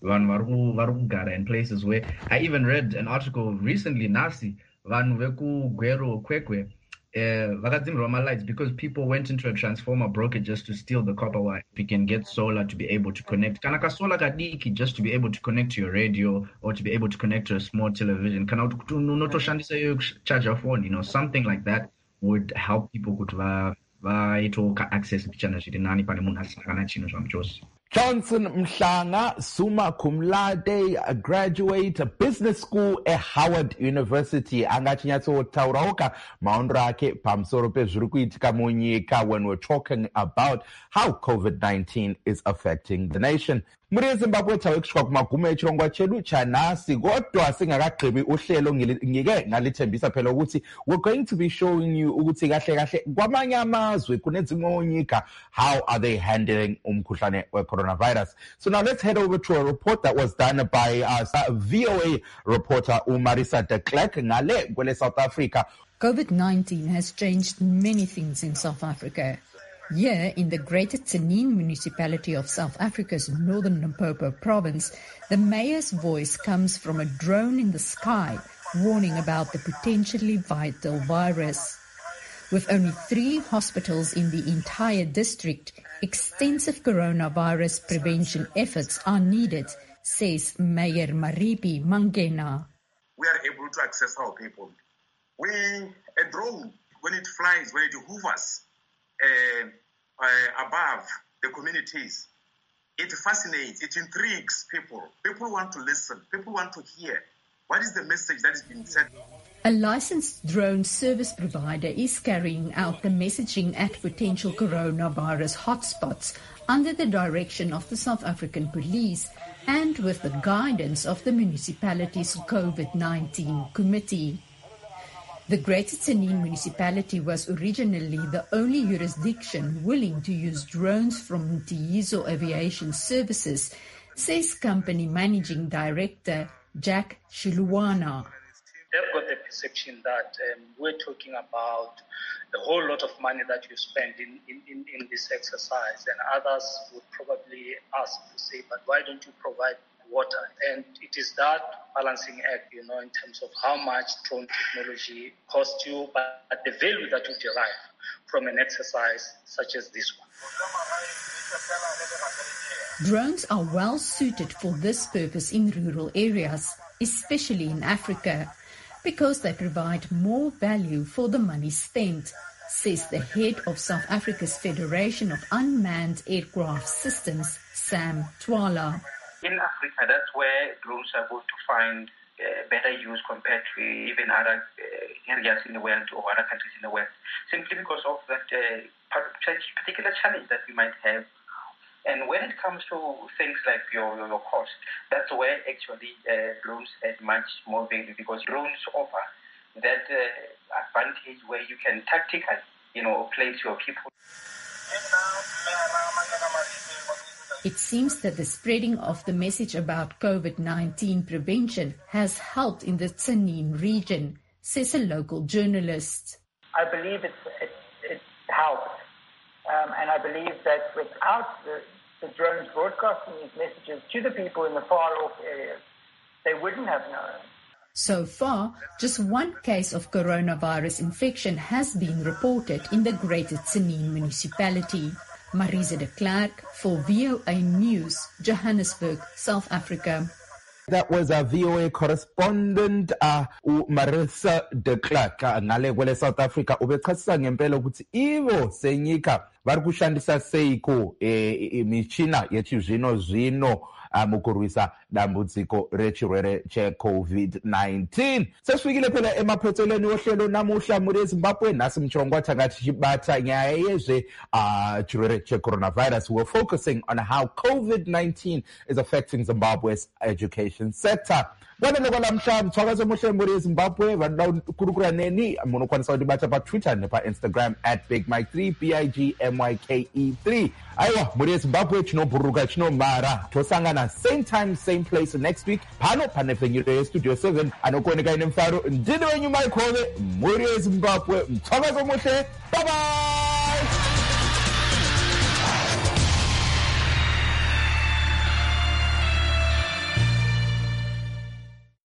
in places where I even read an article recently, Nasi, van veku gwero kwekwe. Uh, lights because people went into a transformer, broke it just to steal the copper wire. You can get solar to be able to connect. Kanaka solar kadiki just to be able to connect to your radio or to be able to connect to a small television. Kana noto shandisa yo charge your phone, you know, something like that would help people kuti va va ito access pichana nani pane munhu asakana chino zvamuchosi. Johnson Mhlanga, summa cum laude, a graduate, a business school at Howard University. Angachinyatso taurauka maondo ake pamsoro pezviri kuitika munyika when we're talking about how COVID nineteen is affecting the nation. Muri eZimbabwe tawekusvika kumagumo echirongwa chedu chanhasi kodwa singakagqibi uhlelo ngike ngalithembisa phela ukuthi we're going to be showing you ukuthi kahle kahle kwamanye amazwe kunedzimwe nyika how are they handling umkhuhlane we-coronavirus. So now let's head over to a report that was done by uh, V O A reporter Marisa de Klerk ngale kwele South Africa. COVID nineteen has changed many things in South Africa. Here, in the Greater Tsenin municipality of South Africa's northern Limpopo province, the mayor's voice comes from a drone in the sky, warning about the potentially vital virus. With only three hospitals in the entire district, extensive coronavirus prevention efforts are needed, says Mayor Maripi Mangena. We are able to access our people. We, a drone, when it flies, when it hovers, Uh, uh, above the communities, it fascinates, it intrigues people. People want to listen. People want to hear. What is the message that is being said? A licensed drone service provider is carrying out the messaging at potential coronavirus hotspots under the direction of the South African Police and with the guidance of the municipality's COVID nineteen committee. The Greater Tsenin municipality was originally the only jurisdiction willing to use drones from Mtiyizo Aviation Services, says company managing director Jack Shiluana. They've got the perception that um, we're talking about a whole lot of money that you spend in, in, in, in this exercise, and others would probably ask to say, but why don't you provide water? And it is that balancing act, you know, in terms of how much drone technology costs you, but the value that you derive from an exercise such as this one. Drones are well suited for this purpose in rural areas, especially in Africa, because they provide more value for the money spent, says the head of South Africa's Federation of Unmanned Aircraft Systems, Sam Twala. In Africa, that's where drones are going to find uh, better use compared to even other uh, areas in the world or other countries in the West, simply because of that uh, particular challenge that we might have. And when it comes to things like your, your, your cost, that's where actually uh, drones add much more value, because drones offer that uh, advantage where you can tactically, you know, place your people. It seems that the spreading of the message about COVID nineteen prevention has helped in the Tsenin region, says a local journalist. I believe it's, it's, it's helped. Um, and I believe that without the, the drones broadcasting these messages to the people in the far-off areas, they wouldn't have known. So far, just one case of coronavirus infection has been reported in the Greater Tsenin municipality. Marisa de Klerk for V O A News, Johannesburg, South Africa. That was a V O A correspondent uh, Marisa de Klerk uh, ngale kwele South Africa ubechasisa ngempela ukuthi ivo senyika vari kushandisa seiko michina yechizvino zvino mukurwisa dambudziko rechirwere che-COVID nineteen. Sesifikile phela emaphethelweni ohlelo namuhla muri eZimbabwe nasi mchongwa tanga tichibata nyaya yezve chirwere che-coronavirus. We're focusing on how COVID nineteen is affecting Zimbabwe's education sector. Vanhu lamhla mthwakazo muhle muri eZimbabwe vanhu kurukura neni munokwanisa kutibata paTwitter nepaInstagram at Big Mike three, B I G M Y K E three. Aiwa muri eZimbabwe tinobhururuka tinomara tosangana same time same same place next week. Pano panefenyire Studio seven anokuoneka ine mfaro ndine wenyu Mike Hove muri weZimbabwe. Mthakazo muhle. Bye bye.